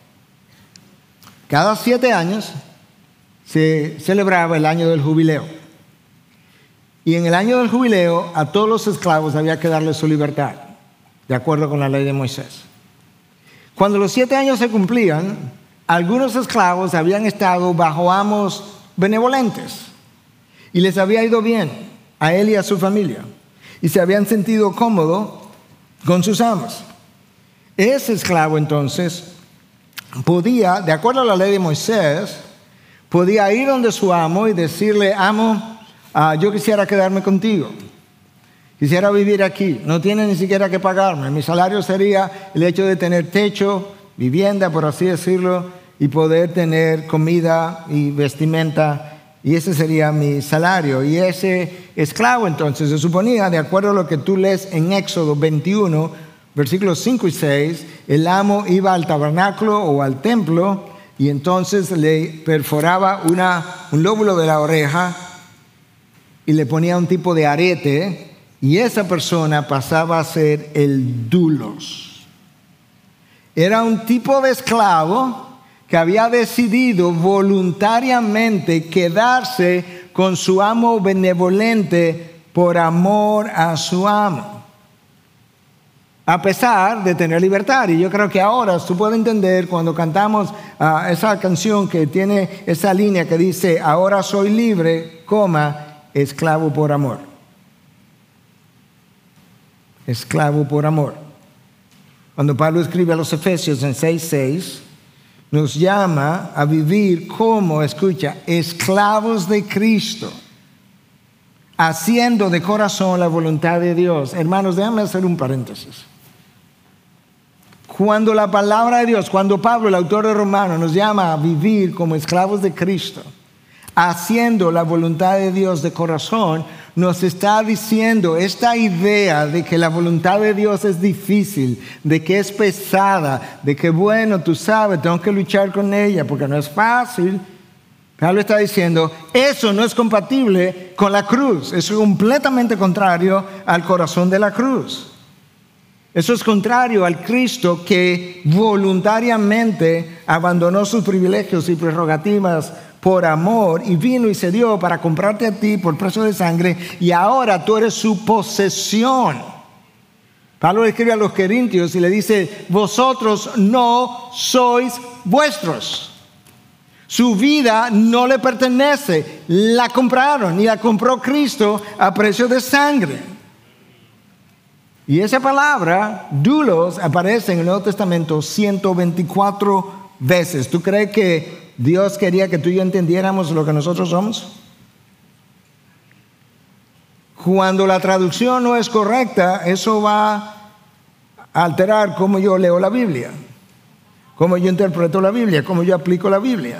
cada 7 años se celebraba el año del jubileo. Y en el año del jubileo a todos los esclavos había que darles su libertad, de acuerdo con la ley de Moisés. Cuando los 7 años se cumplían, algunos esclavos habían estado bajo amos benevolentes y les había ido bien a él y a su familia y se habían sentido cómodos con sus amos. Ese esclavo entonces podía, de acuerdo a la ley de Moisés, podía ir donde su amo y decirle: amo, yo quisiera quedarme contigo, quisiera vivir aquí, no tiene ni siquiera que pagarme, mi salario sería el hecho de tener techo, vivienda, por así decirlo, y poder tener comida y vestimenta, y ese sería mi salario. Y ese esclavo entonces se suponía, de acuerdo a lo que tú lees en Éxodo 21, versículos 5 y 6, el amo iba al tabernáculo o al templo y entonces le perforaba un lóbulo de la oreja y le ponía un tipo de arete, y esa persona pasaba a ser el doulos. Era un tipo de esclavo que había decidido voluntariamente quedarse con su amo benevolente por amor a su amo, a pesar de tener libertad. Y yo creo que ahora tú puedes entender cuando cantamos esa canción que tiene esa línea que dice: ahora soy libre, esclavo por amor. Esclavo por amor. Cuando Pablo escribe a los Efesios en 6:6, nos llama a vivir como, escucha, esclavos de Cristo, haciendo de corazón la voluntad de Dios. Hermanos, déjame hacer un paréntesis. Cuando la palabra de Dios, cuando Pablo, el autor de Romanos, nos llama a vivir como esclavos de Cristo, haciendo la voluntad de Dios de corazón, nos está diciendo esta idea de que la voluntad de Dios es difícil, de que es pesada, de que bueno, tú sabes, tengo que luchar con ella porque no es fácil. Pablo está diciendo, eso no es compatible con la cruz, eso es completamente contrario al corazón de la cruz. Eso es contrario al Cristo que voluntariamente abandonó sus privilegios y prerrogativas por amor y vino y se dio para comprarte a ti por precio de sangre, y ahora tú eres su posesión. Pablo le escribe a los Corintios y le dice: vosotros no sois vuestros. Su vida no le pertenece, la compraron y la compró Cristo a precio de sangre. Y esa palabra, doulos, aparece en el Nuevo Testamento 124 veces. ¿Tú crees que Dios quería que tú y yo entendiéramos lo que nosotros somos? Cuando la traducción no es correcta, eso va a alterar cómo yo leo la Biblia, cómo yo interpreto la Biblia, cómo yo aplico la Biblia.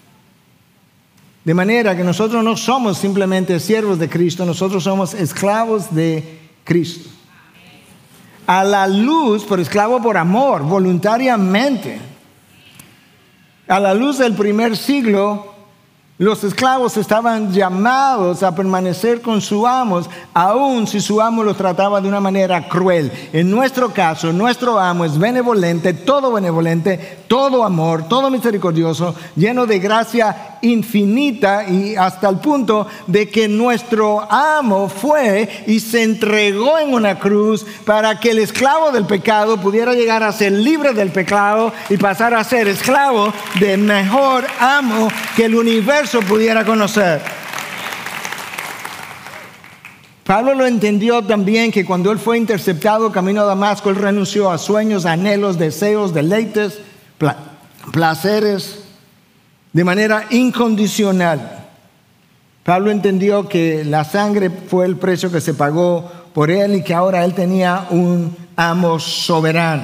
De manera que nosotros no somos simplemente siervos de Cristo, nosotros somos esclavos de Cristo. A la luz, por esclavo por amor, voluntariamente. A la luz del primer siglo, los esclavos estaban llamados a permanecer con sus amos, aun si su amo los trataba de una manera cruel. En nuestro caso, nuestro amo es benevolente, todo amor, todo misericordioso, lleno de gracia infinita, y hasta el punto de que nuestro amo fue y se entregó en una cruz para que el esclavo del pecado pudiera llegar a ser libre del pecado y pasar a ser esclavo del mejor amo que el universo pudiera conocer. Pablo lo entendió también, que cuando él fue interceptado camino a Damasco, él renunció a sueños, anhelos, deseos, deleites, placeres, de manera incondicional. Pablo entendió que la sangre fue el precio que se pagó por él y que ahora él tenía un amo soberano.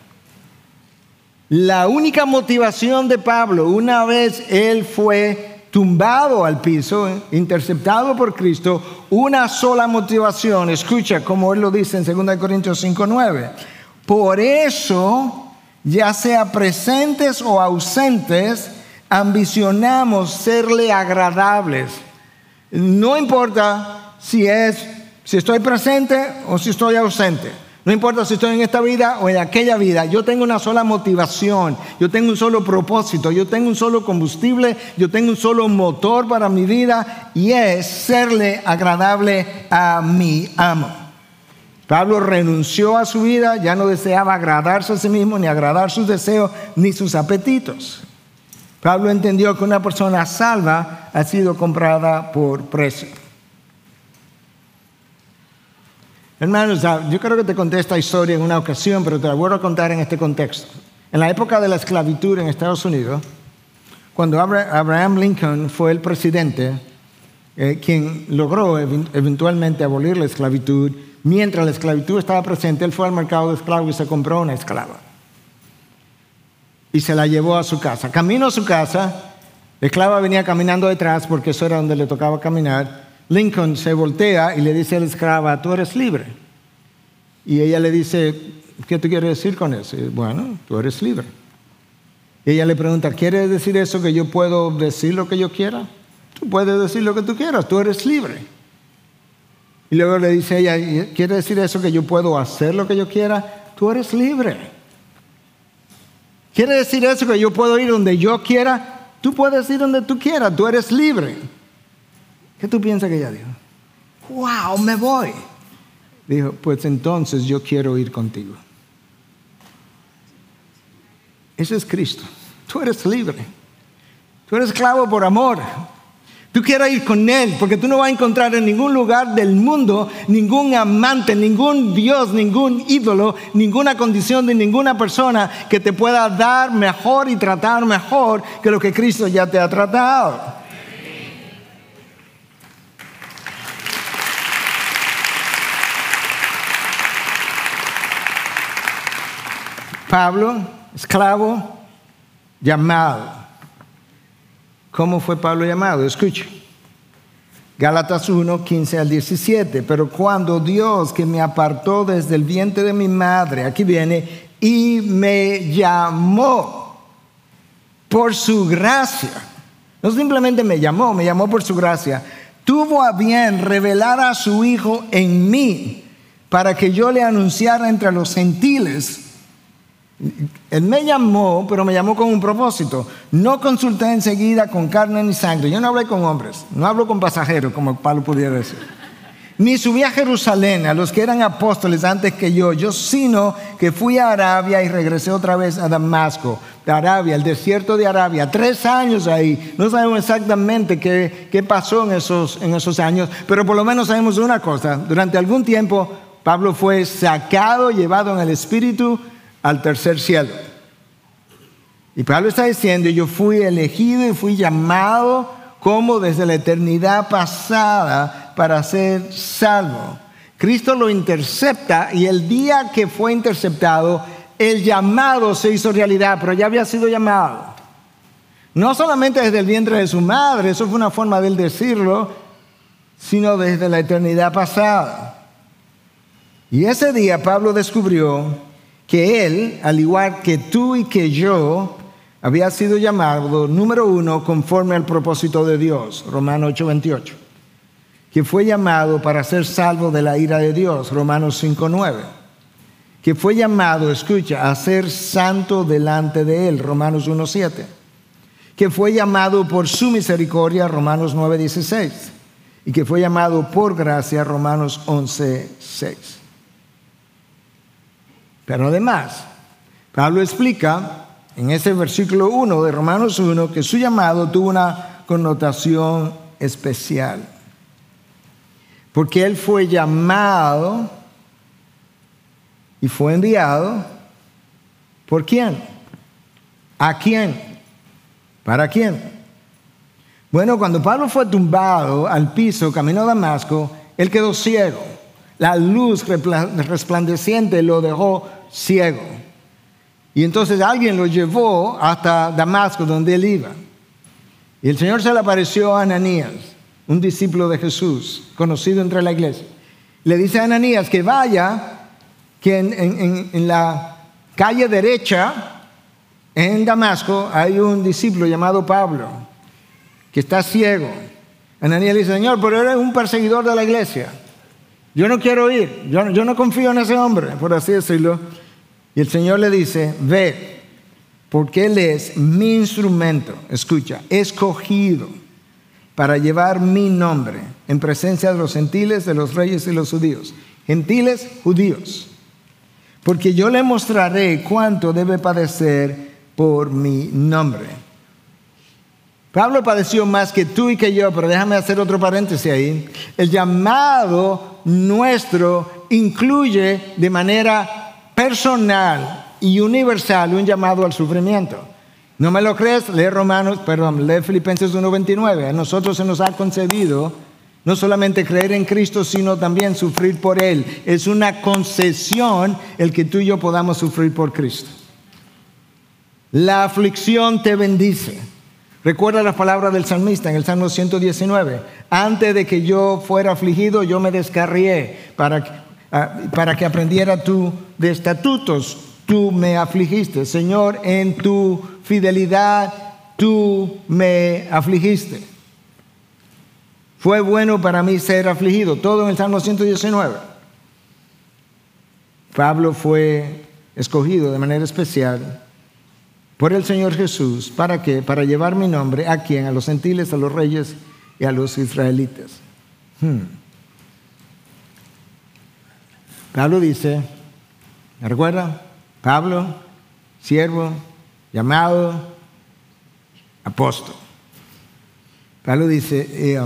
La única motivación de Pablo, una vez él fue tumbado al piso, interceptado por Cristo, una sola motivación. Escucha como él lo dice en 2 Corintios 5:9. Por eso, ya sea presentes o ausentes, ambicionamos serle agradables. No importa si estoy presente o si estoy ausente. No importa si estoy en esta vida o en aquella vida. Yo tengo una sola motivación. Yo tengo un solo propósito. Yo tengo un solo combustible. Yo tengo un solo motor para mi vida, y es serle agradable a mi amo. Pablo renunció a su vida. Ya no deseaba agradarse a sí mismo, ni agradar sus deseos, ni sus apetitos. Pablo entendió que una persona salva ha sido comprada por precio. Hermanos, yo creo que te conté esta historia en una ocasión, pero te la vuelvo a contar en este contexto. En la época de la esclavitud en Estados Unidos, cuando Abraham Lincoln fue el presidente, quien logró eventualmente abolir la esclavitud, mientras la esclavitud estaba presente, él fue al mercado de esclavos y se compró una esclava. Y se la llevó a su casa. Camino a su casa, la esclava venía caminando detrás porque eso era donde le tocaba caminar. Lincoln se voltea y le dice a la esclava: tú eres libre. Y ella le dice: ¿Qué tú quieres decir con eso? Y, bueno, tú eres libre. Y ella le pregunta, ¿quiere decir eso que yo puedo decir lo que yo quiera? Tú puedes decir lo que tú quieras, tú eres libre. Y luego le dice ella, ¿quiere decir eso que yo puedo hacer lo que yo quiera? Tú eres libre. ¿Quiere decir eso que yo puedo ir donde yo quiera? Tú puedes ir donde tú quieras, tú eres libre. ¿Qué tú piensas que ella dijo? ¡Wow, me voy! Dijo, pues entonces yo quiero ir contigo. Ese es Cristo. Tú eres libre. Tú eres esclavo por amor. Tú quieres ir con Él porque tú no vas a encontrar en ningún lugar del mundo ningún amante, ningún Dios, ningún ídolo, ninguna condición de ninguna persona que te pueda dar mejor y tratar mejor que lo que Cristo ya te ha tratado. Pablo, esclavo, llamado. ¿Cómo fue Pablo llamado? Escuche. Gálatas 1, 15 al 17. Pero cuando Dios, que me apartó desde el vientre de mi madre, aquí viene, y me llamó por su gracia. No simplemente me llamó por su gracia. Tuvo a bien revelar a su Hijo en mí para que yo le anunciara entre los gentiles. Él me llamó, pero me llamó con un propósito. No consulté enseguida con carne ni sangre. Yo no hablé con hombres, no hablo con pasajeros, como Pablo pudiera decir. Ni subí a Jerusalén a los que eran apóstoles antes que yo, sino que fui a Arabia y regresé otra vez a Damasco, de Arabia, el desierto de Arabia. 3 años ahí. No sabemos exactamente qué pasó en esos años, pero por lo menos sabemos una cosa. Durante algún tiempo, Pablo fue sacado, llevado en el Espíritu al tercer cielo. Y Pablo está diciendo, yo fui elegido y fui llamado como desde la eternidad pasada para ser salvo. Cristo lo intercepta y el día que fue interceptado, el llamado se hizo realidad, pero ya había sido llamado. No solamente desde el vientre de su madre, eso fue una forma de él decirlo, sino desde la eternidad pasada. Y ese día Pablo descubrió que él, al igual que tú y que yo, había sido llamado, número 1, conforme al propósito de Dios, Romanos 8:28. Que fue llamado para ser salvo de la ira de Dios, Romanos 5:9. Que fue llamado, escucha, a ser santo delante de Él, Romanos 1:7. Que fue llamado por su misericordia, Romanos 9:16. Y que fue llamado por gracia, Romanos 11:6. Pero además, Pablo explica en ese versículo 1 de Romanos 1 que su llamado tuvo una connotación especial. Porque él fue llamado y fue enviado. ¿Por quién? ¿A quién? ¿Para quién? Bueno, cuando Pablo fue tumbado al piso camino a Damasco, él quedó ciego. La luz resplandeciente lo dejó ciego. Y entonces alguien lo llevó hasta Damasco, donde él iba. Y el Señor se le apareció a Ananías, un discípulo de Jesús, conocido entre la iglesia. Le dice a Ananías que vaya, que en la calle derecha, en Damasco, hay un discípulo llamado Pablo, que está ciego. Ananías le dice, Señor, pero eres un perseguidor de la iglesia. Yo no quiero ir, yo no confío en ese hombre, por así decirlo. Y el Señor le dice, ve, porque Él es mi instrumento, escucha, escogido para llevar mi nombre en presencia de los gentiles, de los reyes y los judíos. Gentiles, judíos. Porque yo le mostraré cuánto debe padecer por mi nombre. Pablo padeció más que tú y que yo, pero déjame hacer otro paréntesis ahí. El llamado nuestro incluye de manera personal y universal un llamado al sufrimiento. ¿No me lo crees? Lee Filipenses 1:29. A nosotros se nos ha concedido no solamente creer en Cristo, sino también sufrir por Él. Es una concesión el que tú y yo podamos sufrir por Cristo. La aflicción te bendice. Recuerda las palabras del salmista en el Salmo 119. Antes de que yo fuera afligido, yo me descarrié para que aprendiera tu de estatutos tú me afligiste. Señor, en tu fidelidad tú me afligiste. Fue bueno para mí ser afligido. Todo en el Salmo 119. Pablo fue escogido de manera especial por el Señor Jesús. ¿Para qué? Para llevar mi nombre ¿a quién? A los gentiles, a los reyes y a los israelitas. Pablo dice, ¿me recuerda? Pablo, siervo, llamado, apóstol. Pablo dice,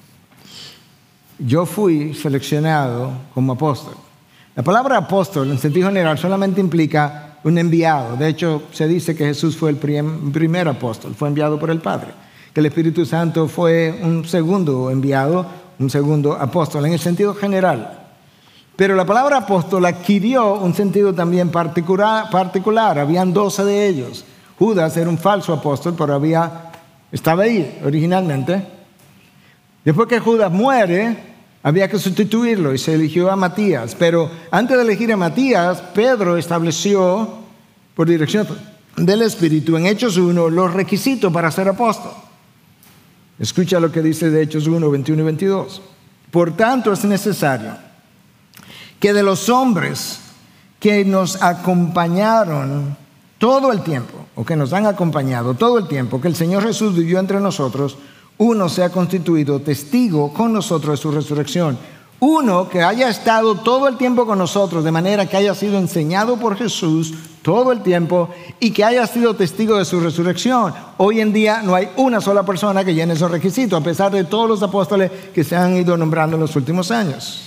yo fui seleccionado como apóstol. La palabra apóstol en sentido general solamente implica un enviado. De hecho, se dice que Jesús fue el primer apóstol, fue enviado por el Padre. Que el Espíritu Santo fue un segundo enviado, un segundo apóstol, en el sentido general. Pero la palabra apóstol adquirió un sentido también particular. Habían 12 de ellos. Judas era un falso apóstol, pero estaba ahí originalmente. Después que Judas muere, había que sustituirlo y se eligió a Matías. Pero antes de elegir a Matías, Pedro estableció, por dirección del Espíritu, en Hechos 1, los requisitos para ser apóstol. Escucha lo que dice de Hechos 1, 21 y 22. Por tanto, es necesario que de los hombres que nos acompañaron todo el tiempo, o que nos han acompañado todo el tiempo que el Señor Jesús vivió entre nosotros, uno sea constituido testigo con nosotros de su resurrección. Uno que haya estado todo el tiempo con nosotros, de manera que haya sido enseñado por Jesús todo el tiempo y que haya sido testigo de su resurrección. Hoy en día no hay una sola persona que llene esos requisitos, a pesar de todos los apóstoles que se han ido nombrando en los últimos años.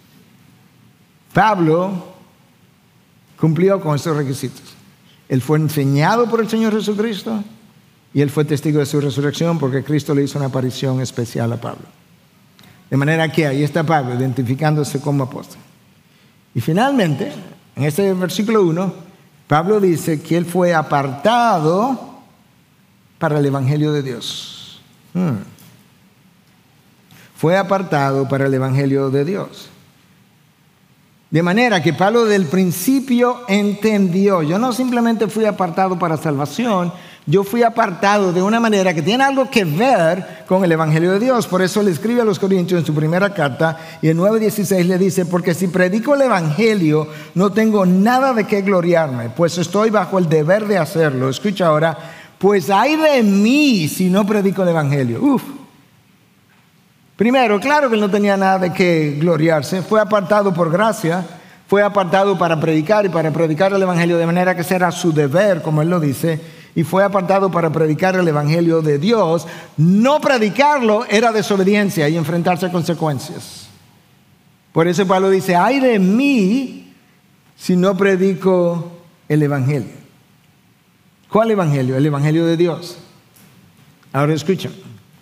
Pablo cumplió con estos requisitos. Él fue enseñado por el Señor Jesucristo y él fue testigo de su resurrección porque Cristo le hizo una aparición especial a Pablo. De manera que ahí está Pablo identificándose como apóstol. Y finalmente, en este versículo 1, Pablo dice que él fue apartado para el Evangelio de Dios. Fue apartado para el Evangelio de Dios. De manera que Pablo del principio entendió, yo no simplemente fui apartado para salvación, yo fui apartado de una manera que tiene algo que ver con el Evangelio de Dios. Por eso le escribe a los Corintios en su primera carta y en 9:16 le dice, porque si predico el Evangelio no tengo nada de qué gloriarme, pues estoy bajo el deber de hacerlo. Escucha ahora, pues ay de mí si no predico el Evangelio. Primero, claro que él no tenía nada de qué gloriarse. Fue apartado por gracia, fue apartado para predicar y para predicar el Evangelio de manera que será su deber, como él lo dice, y fue apartado para predicar el Evangelio de Dios. No predicarlo era desobediencia y enfrentarse a consecuencias. Por eso Pablo dice, ay de mí si no predico el Evangelio. ¿Cuál Evangelio? El Evangelio de Dios. Ahora escuchen.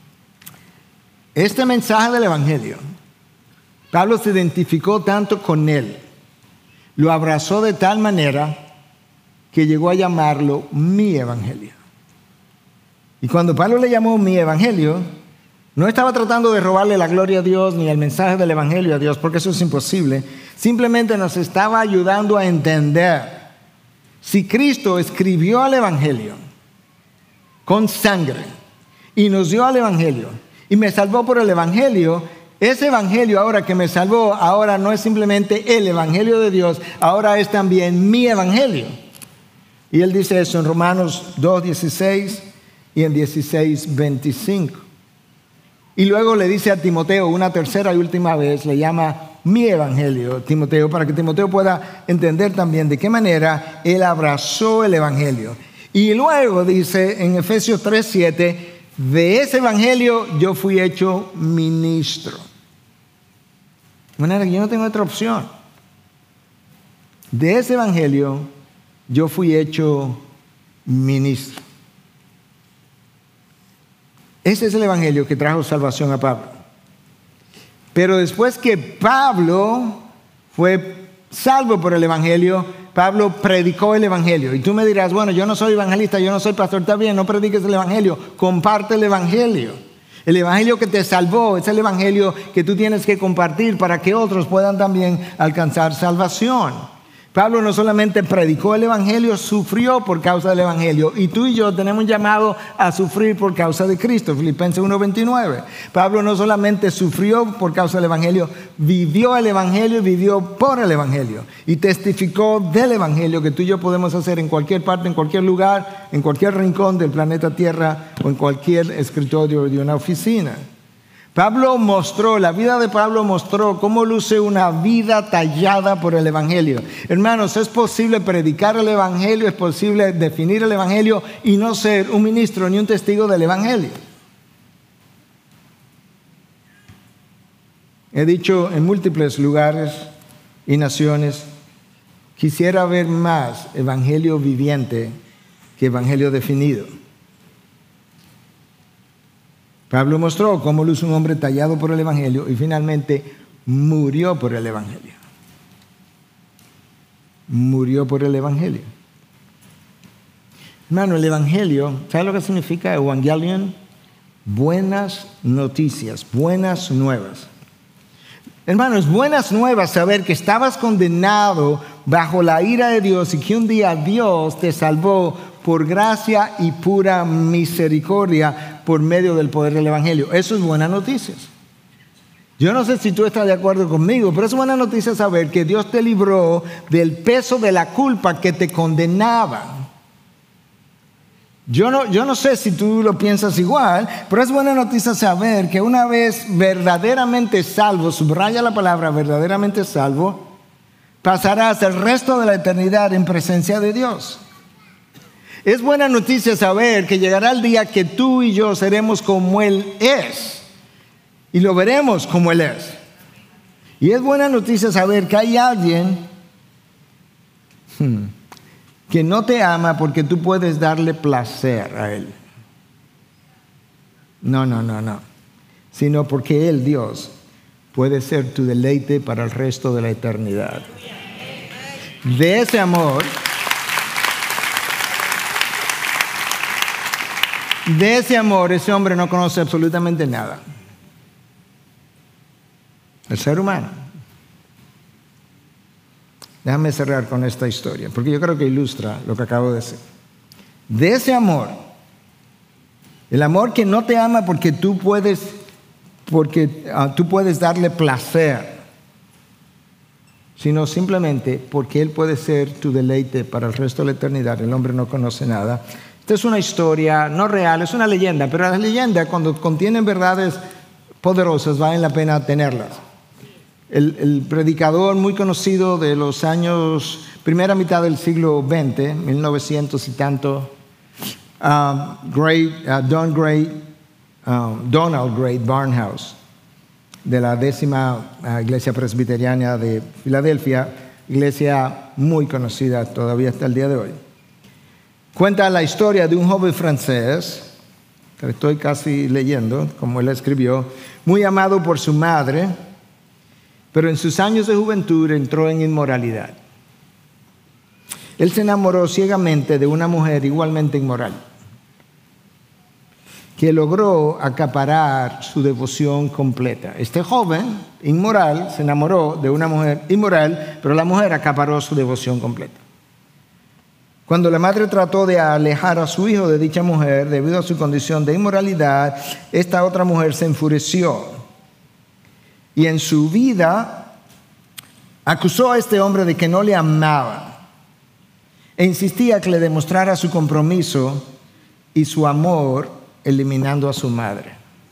Este mensaje del Evangelio, Pablo se identificó tanto con él, lo abrazó de tal manera que llegó a llamarlo mi Evangelio. Y cuando Pablo le llamó mi Evangelio, no estaba tratando de robarle la gloria a Dios ni el mensaje del Evangelio a Dios, porque eso es imposible. Simplemente nos estaba ayudando a entender, si Cristo escribió al Evangelio con sangre y nos dio al Evangelio, y me salvó por el Evangelio, ese Evangelio ahora que me salvó, ahora no es simplemente el Evangelio de Dios, ahora es también mi Evangelio. Y él dice eso en Romanos 2:16 y en 16:25. Y luego le dice a Timoteo una tercera y última vez, le llama mi Evangelio, Timoteo, para que Timoteo pueda entender también de qué manera él abrazó el Evangelio. Y luego dice en Efesios 3:7, de ese Evangelio yo fui hecho ministro. De manera que yo no tengo otra opción. De ese Evangelio yo fui hecho ministro. Ese es el Evangelio que trajo salvación a Pablo. Pero después que Pablo fue salvo por el Evangelio, Pablo predicó el Evangelio. Y tú me dirás, bueno, yo no soy evangelista, yo no soy pastor. Está bien, no prediques el Evangelio, comparte el Evangelio. El Evangelio que te salvó es el Evangelio que tú tienes que compartir para que otros puedan también alcanzar salvación. Pablo no solamente predicó el Evangelio, sufrió por causa del Evangelio. Y tú y yo tenemos un llamado a sufrir por causa de Cristo. Filipenses 1:29. Pablo no solamente sufrió por causa del Evangelio, vivió el Evangelio y vivió por el Evangelio. Y testificó del Evangelio, que tú y yo podemos hacer en cualquier parte, en cualquier lugar, en cualquier rincón del planeta Tierra o en cualquier escritorio de una oficina. La vida de Pablo mostró cómo luce una vida tallada por el Evangelio. Hermanos, es posible predicar el Evangelio, es posible definir el Evangelio y no ser un ministro ni un testigo del Evangelio. He dicho en múltiples lugares y naciones, quisiera ver más Evangelio viviente que Evangelio definido. Pablo mostró cómo luce un hombre tallado por el Evangelio y finalmente murió por el Evangelio. Murió por el Evangelio. Hermano, el Evangelio, ¿sabe lo que significa Evangelion? Buenas noticias, buenas nuevas. Hermano, es buenas nuevas saber que estabas condenado bajo la ira de Dios y que un día Dios te salvó por gracia y pura misericordia por medio del poder del Evangelio. Eso es buenas noticias. Yo no sé si tú estás de acuerdo conmigo, pero es buena noticia saber que Dios te libró del peso de la culpa que te condenaba. Yo no sé si tú lo piensas igual, pero es buena noticia saber que una vez verdaderamente salvo, subraya la palabra verdaderamente salvo, pasarás el resto de la eternidad en presencia de Dios. Es buena noticia saber que llegará el día que tú y yo seremos como Él es. Y lo veremos como Él es. Y es buena noticia saber que hay alguien que no te ama porque tú puedes darle placer a Él. No. Sino porque Él, Dios, puede ser tu deleite para el resto de la eternidad. De ese amor... De ese amor, ese hombre no conoce absolutamente nada. El ser humano. Déjame cerrar con esta historia, porque yo creo que ilustra lo que acabo de decir. De ese amor, el amor que no te ama porque tú puedes darle placer, sino simplemente porque Él puede ser tu deleite para el resto de la eternidad. El hombre no conoce nada. Esta es una historia no real, es una leyenda, pero las leyendas cuando contienen verdades poderosas valen la pena tenerlas. El predicador muy conocido de los años, primera mitad del siglo XX, 1900 y tanto, Donald Gray Barnhouse, de la 10ª iglesia presbiteriana de Filadelfia, iglesia muy conocida todavía hasta el día de hoy. Cuenta la historia de un joven francés, que estoy casi leyendo, como él escribió, muy amado por su madre, pero en sus años de juventud entró en inmoralidad. Él se enamoró ciegamente de una mujer igualmente inmoral, que logró acaparar su devoción completa. Este joven inmoral se enamoró de una mujer inmoral, pero la mujer acaparó su devoción completa. Cuando la madre trató de alejar a su hijo de dicha mujer debido a su condición de inmoralidad, esta otra mujer se enfureció y en su vida acusó a este hombre de que no le amaba e insistía que le demostrara su compromiso y su amor eliminando a su madre.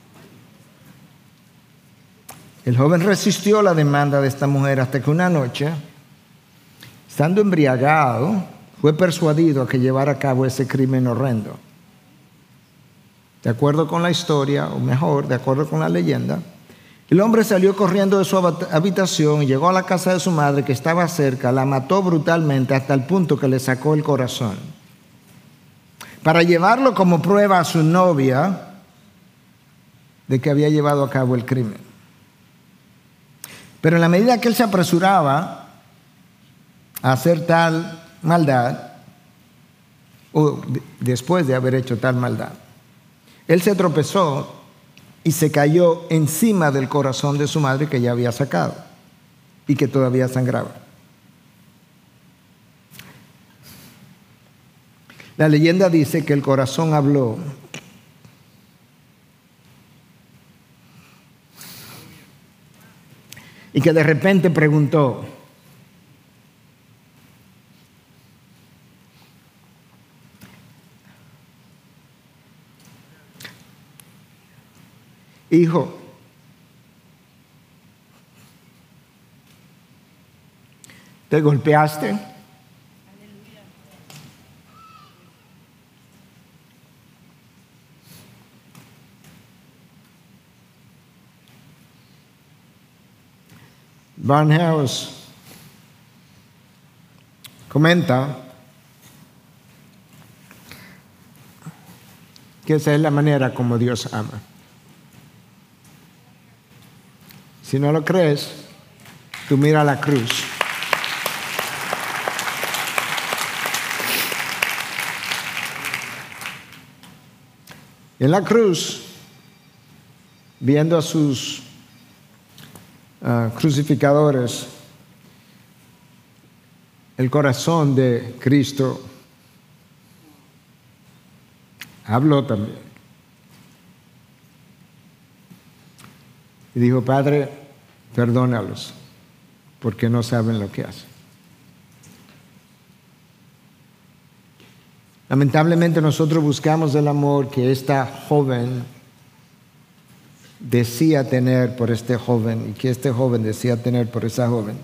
El joven resistió la demanda de esta mujer hasta que una noche, estando embriagado, fue persuadido a que llevara a cabo ese crimen horrendo. De acuerdo con la historia, o mejor, de acuerdo con la leyenda, el hombre salió corriendo de su habitación y llegó a la casa de su madre que estaba cerca, la mató brutalmente hasta el punto que le sacó el corazón. Para llevarlo como prueba a su novia de que había llevado a cabo el crimen. Pero en la medida que él se apresuraba a hacer tal maldad, o después de haber hecho tal maldad, él se tropezó y se cayó encima del corazón de su madre que ya había sacado y que todavía sangraba. La leyenda dice que el corazón habló. Y que de repente preguntó: hijo, ¿te golpeaste? Barnhouse comenta que esa es la manera como Dios ama. Si no lo crees, tú mira la cruz. En la cruz, viendo a sus crucificadores, el corazón de Cristo habló también. Y dijo: Padre, perdónalos, porque no saben lo que hacen. Lamentablemente nosotros buscamos el amor que esta joven decía tener por este joven y que este joven decía tener por esa joven.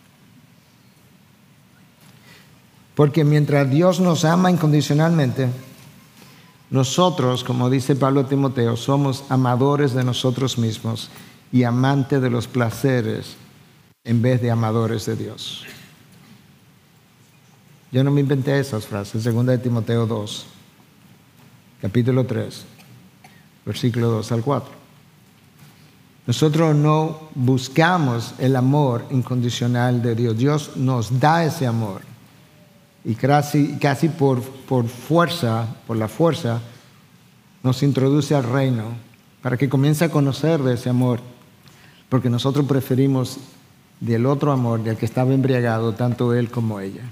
Porque mientras Dios nos ama incondicionalmente, nosotros, como dice Pablo a Timoteo, somos amadores de nosotros mismos y amantes de los placeres en vez de amadores de Dios. Yo no me inventé esas frases. 2 de Timoteo 2, capítulo 3, versículo 2 al 4. Nosotros no buscamos el amor incondicional de Dios. Dios nos da ese amor. Y casi por la fuerza, nos introduce al reino para que comience a conocer de ese amor. Porque nosotros preferimos del otro amor, del que estaba embriagado, tanto él como ella.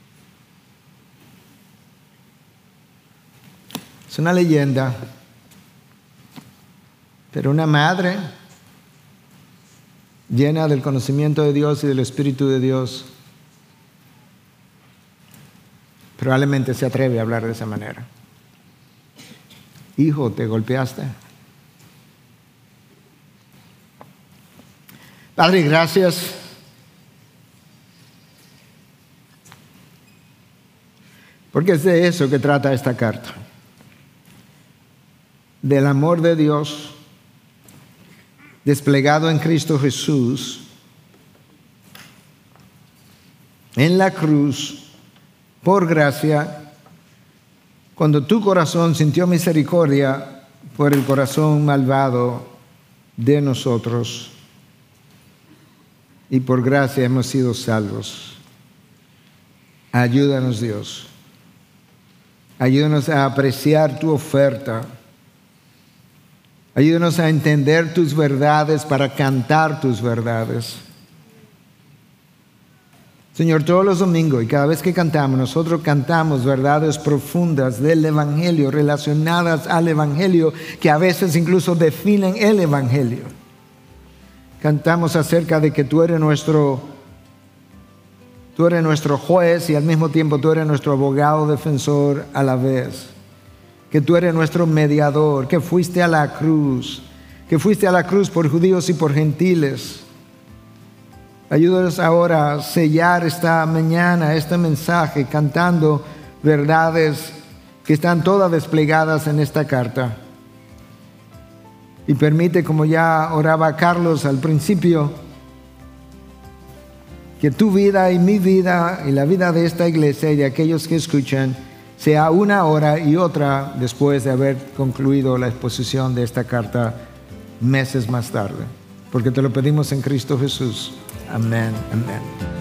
Es una leyenda, pero una madre llena del conocimiento de Dios y del Espíritu de Dios probablemente se atreve a hablar de esa manera. Hijo, ¿te golpeaste? Padre, gracias porque es de eso que trata esta carta, del amor de Dios desplegado en Cristo Jesús en la cruz por gracia, cuando tu corazón sintió misericordia por el corazón malvado de nosotros, y por gracia hemos sido salvos. Ayúdanos, Dios. Ayúdanos a apreciar tu oferta. Ayúdanos a entender tus verdades para cantar tus verdades. Señor, todos los domingos y cada vez que cantamos, nosotros cantamos verdades profundas del Evangelio, relacionadas al Evangelio, que a veces incluso definen el Evangelio. Cantamos acerca de que tú eres nuestro juez y al mismo tiempo tú eres nuestro abogado defensor a la vez. Que tú eres nuestro mediador, que fuiste a la cruz por judíos y por gentiles. Ayúdanos ahora a sellar esta mañana este mensaje cantando verdades que están todas desplegadas en esta carta. Y permite, como ya oraba Carlos al principio, que tu vida y mi vida y la vida de esta iglesia y de aquellos que escuchan sea una hora y otra después de haber concluido la exposición de esta carta meses más tarde. Porque te lo pedimos en Cristo Jesús. Amén, amén.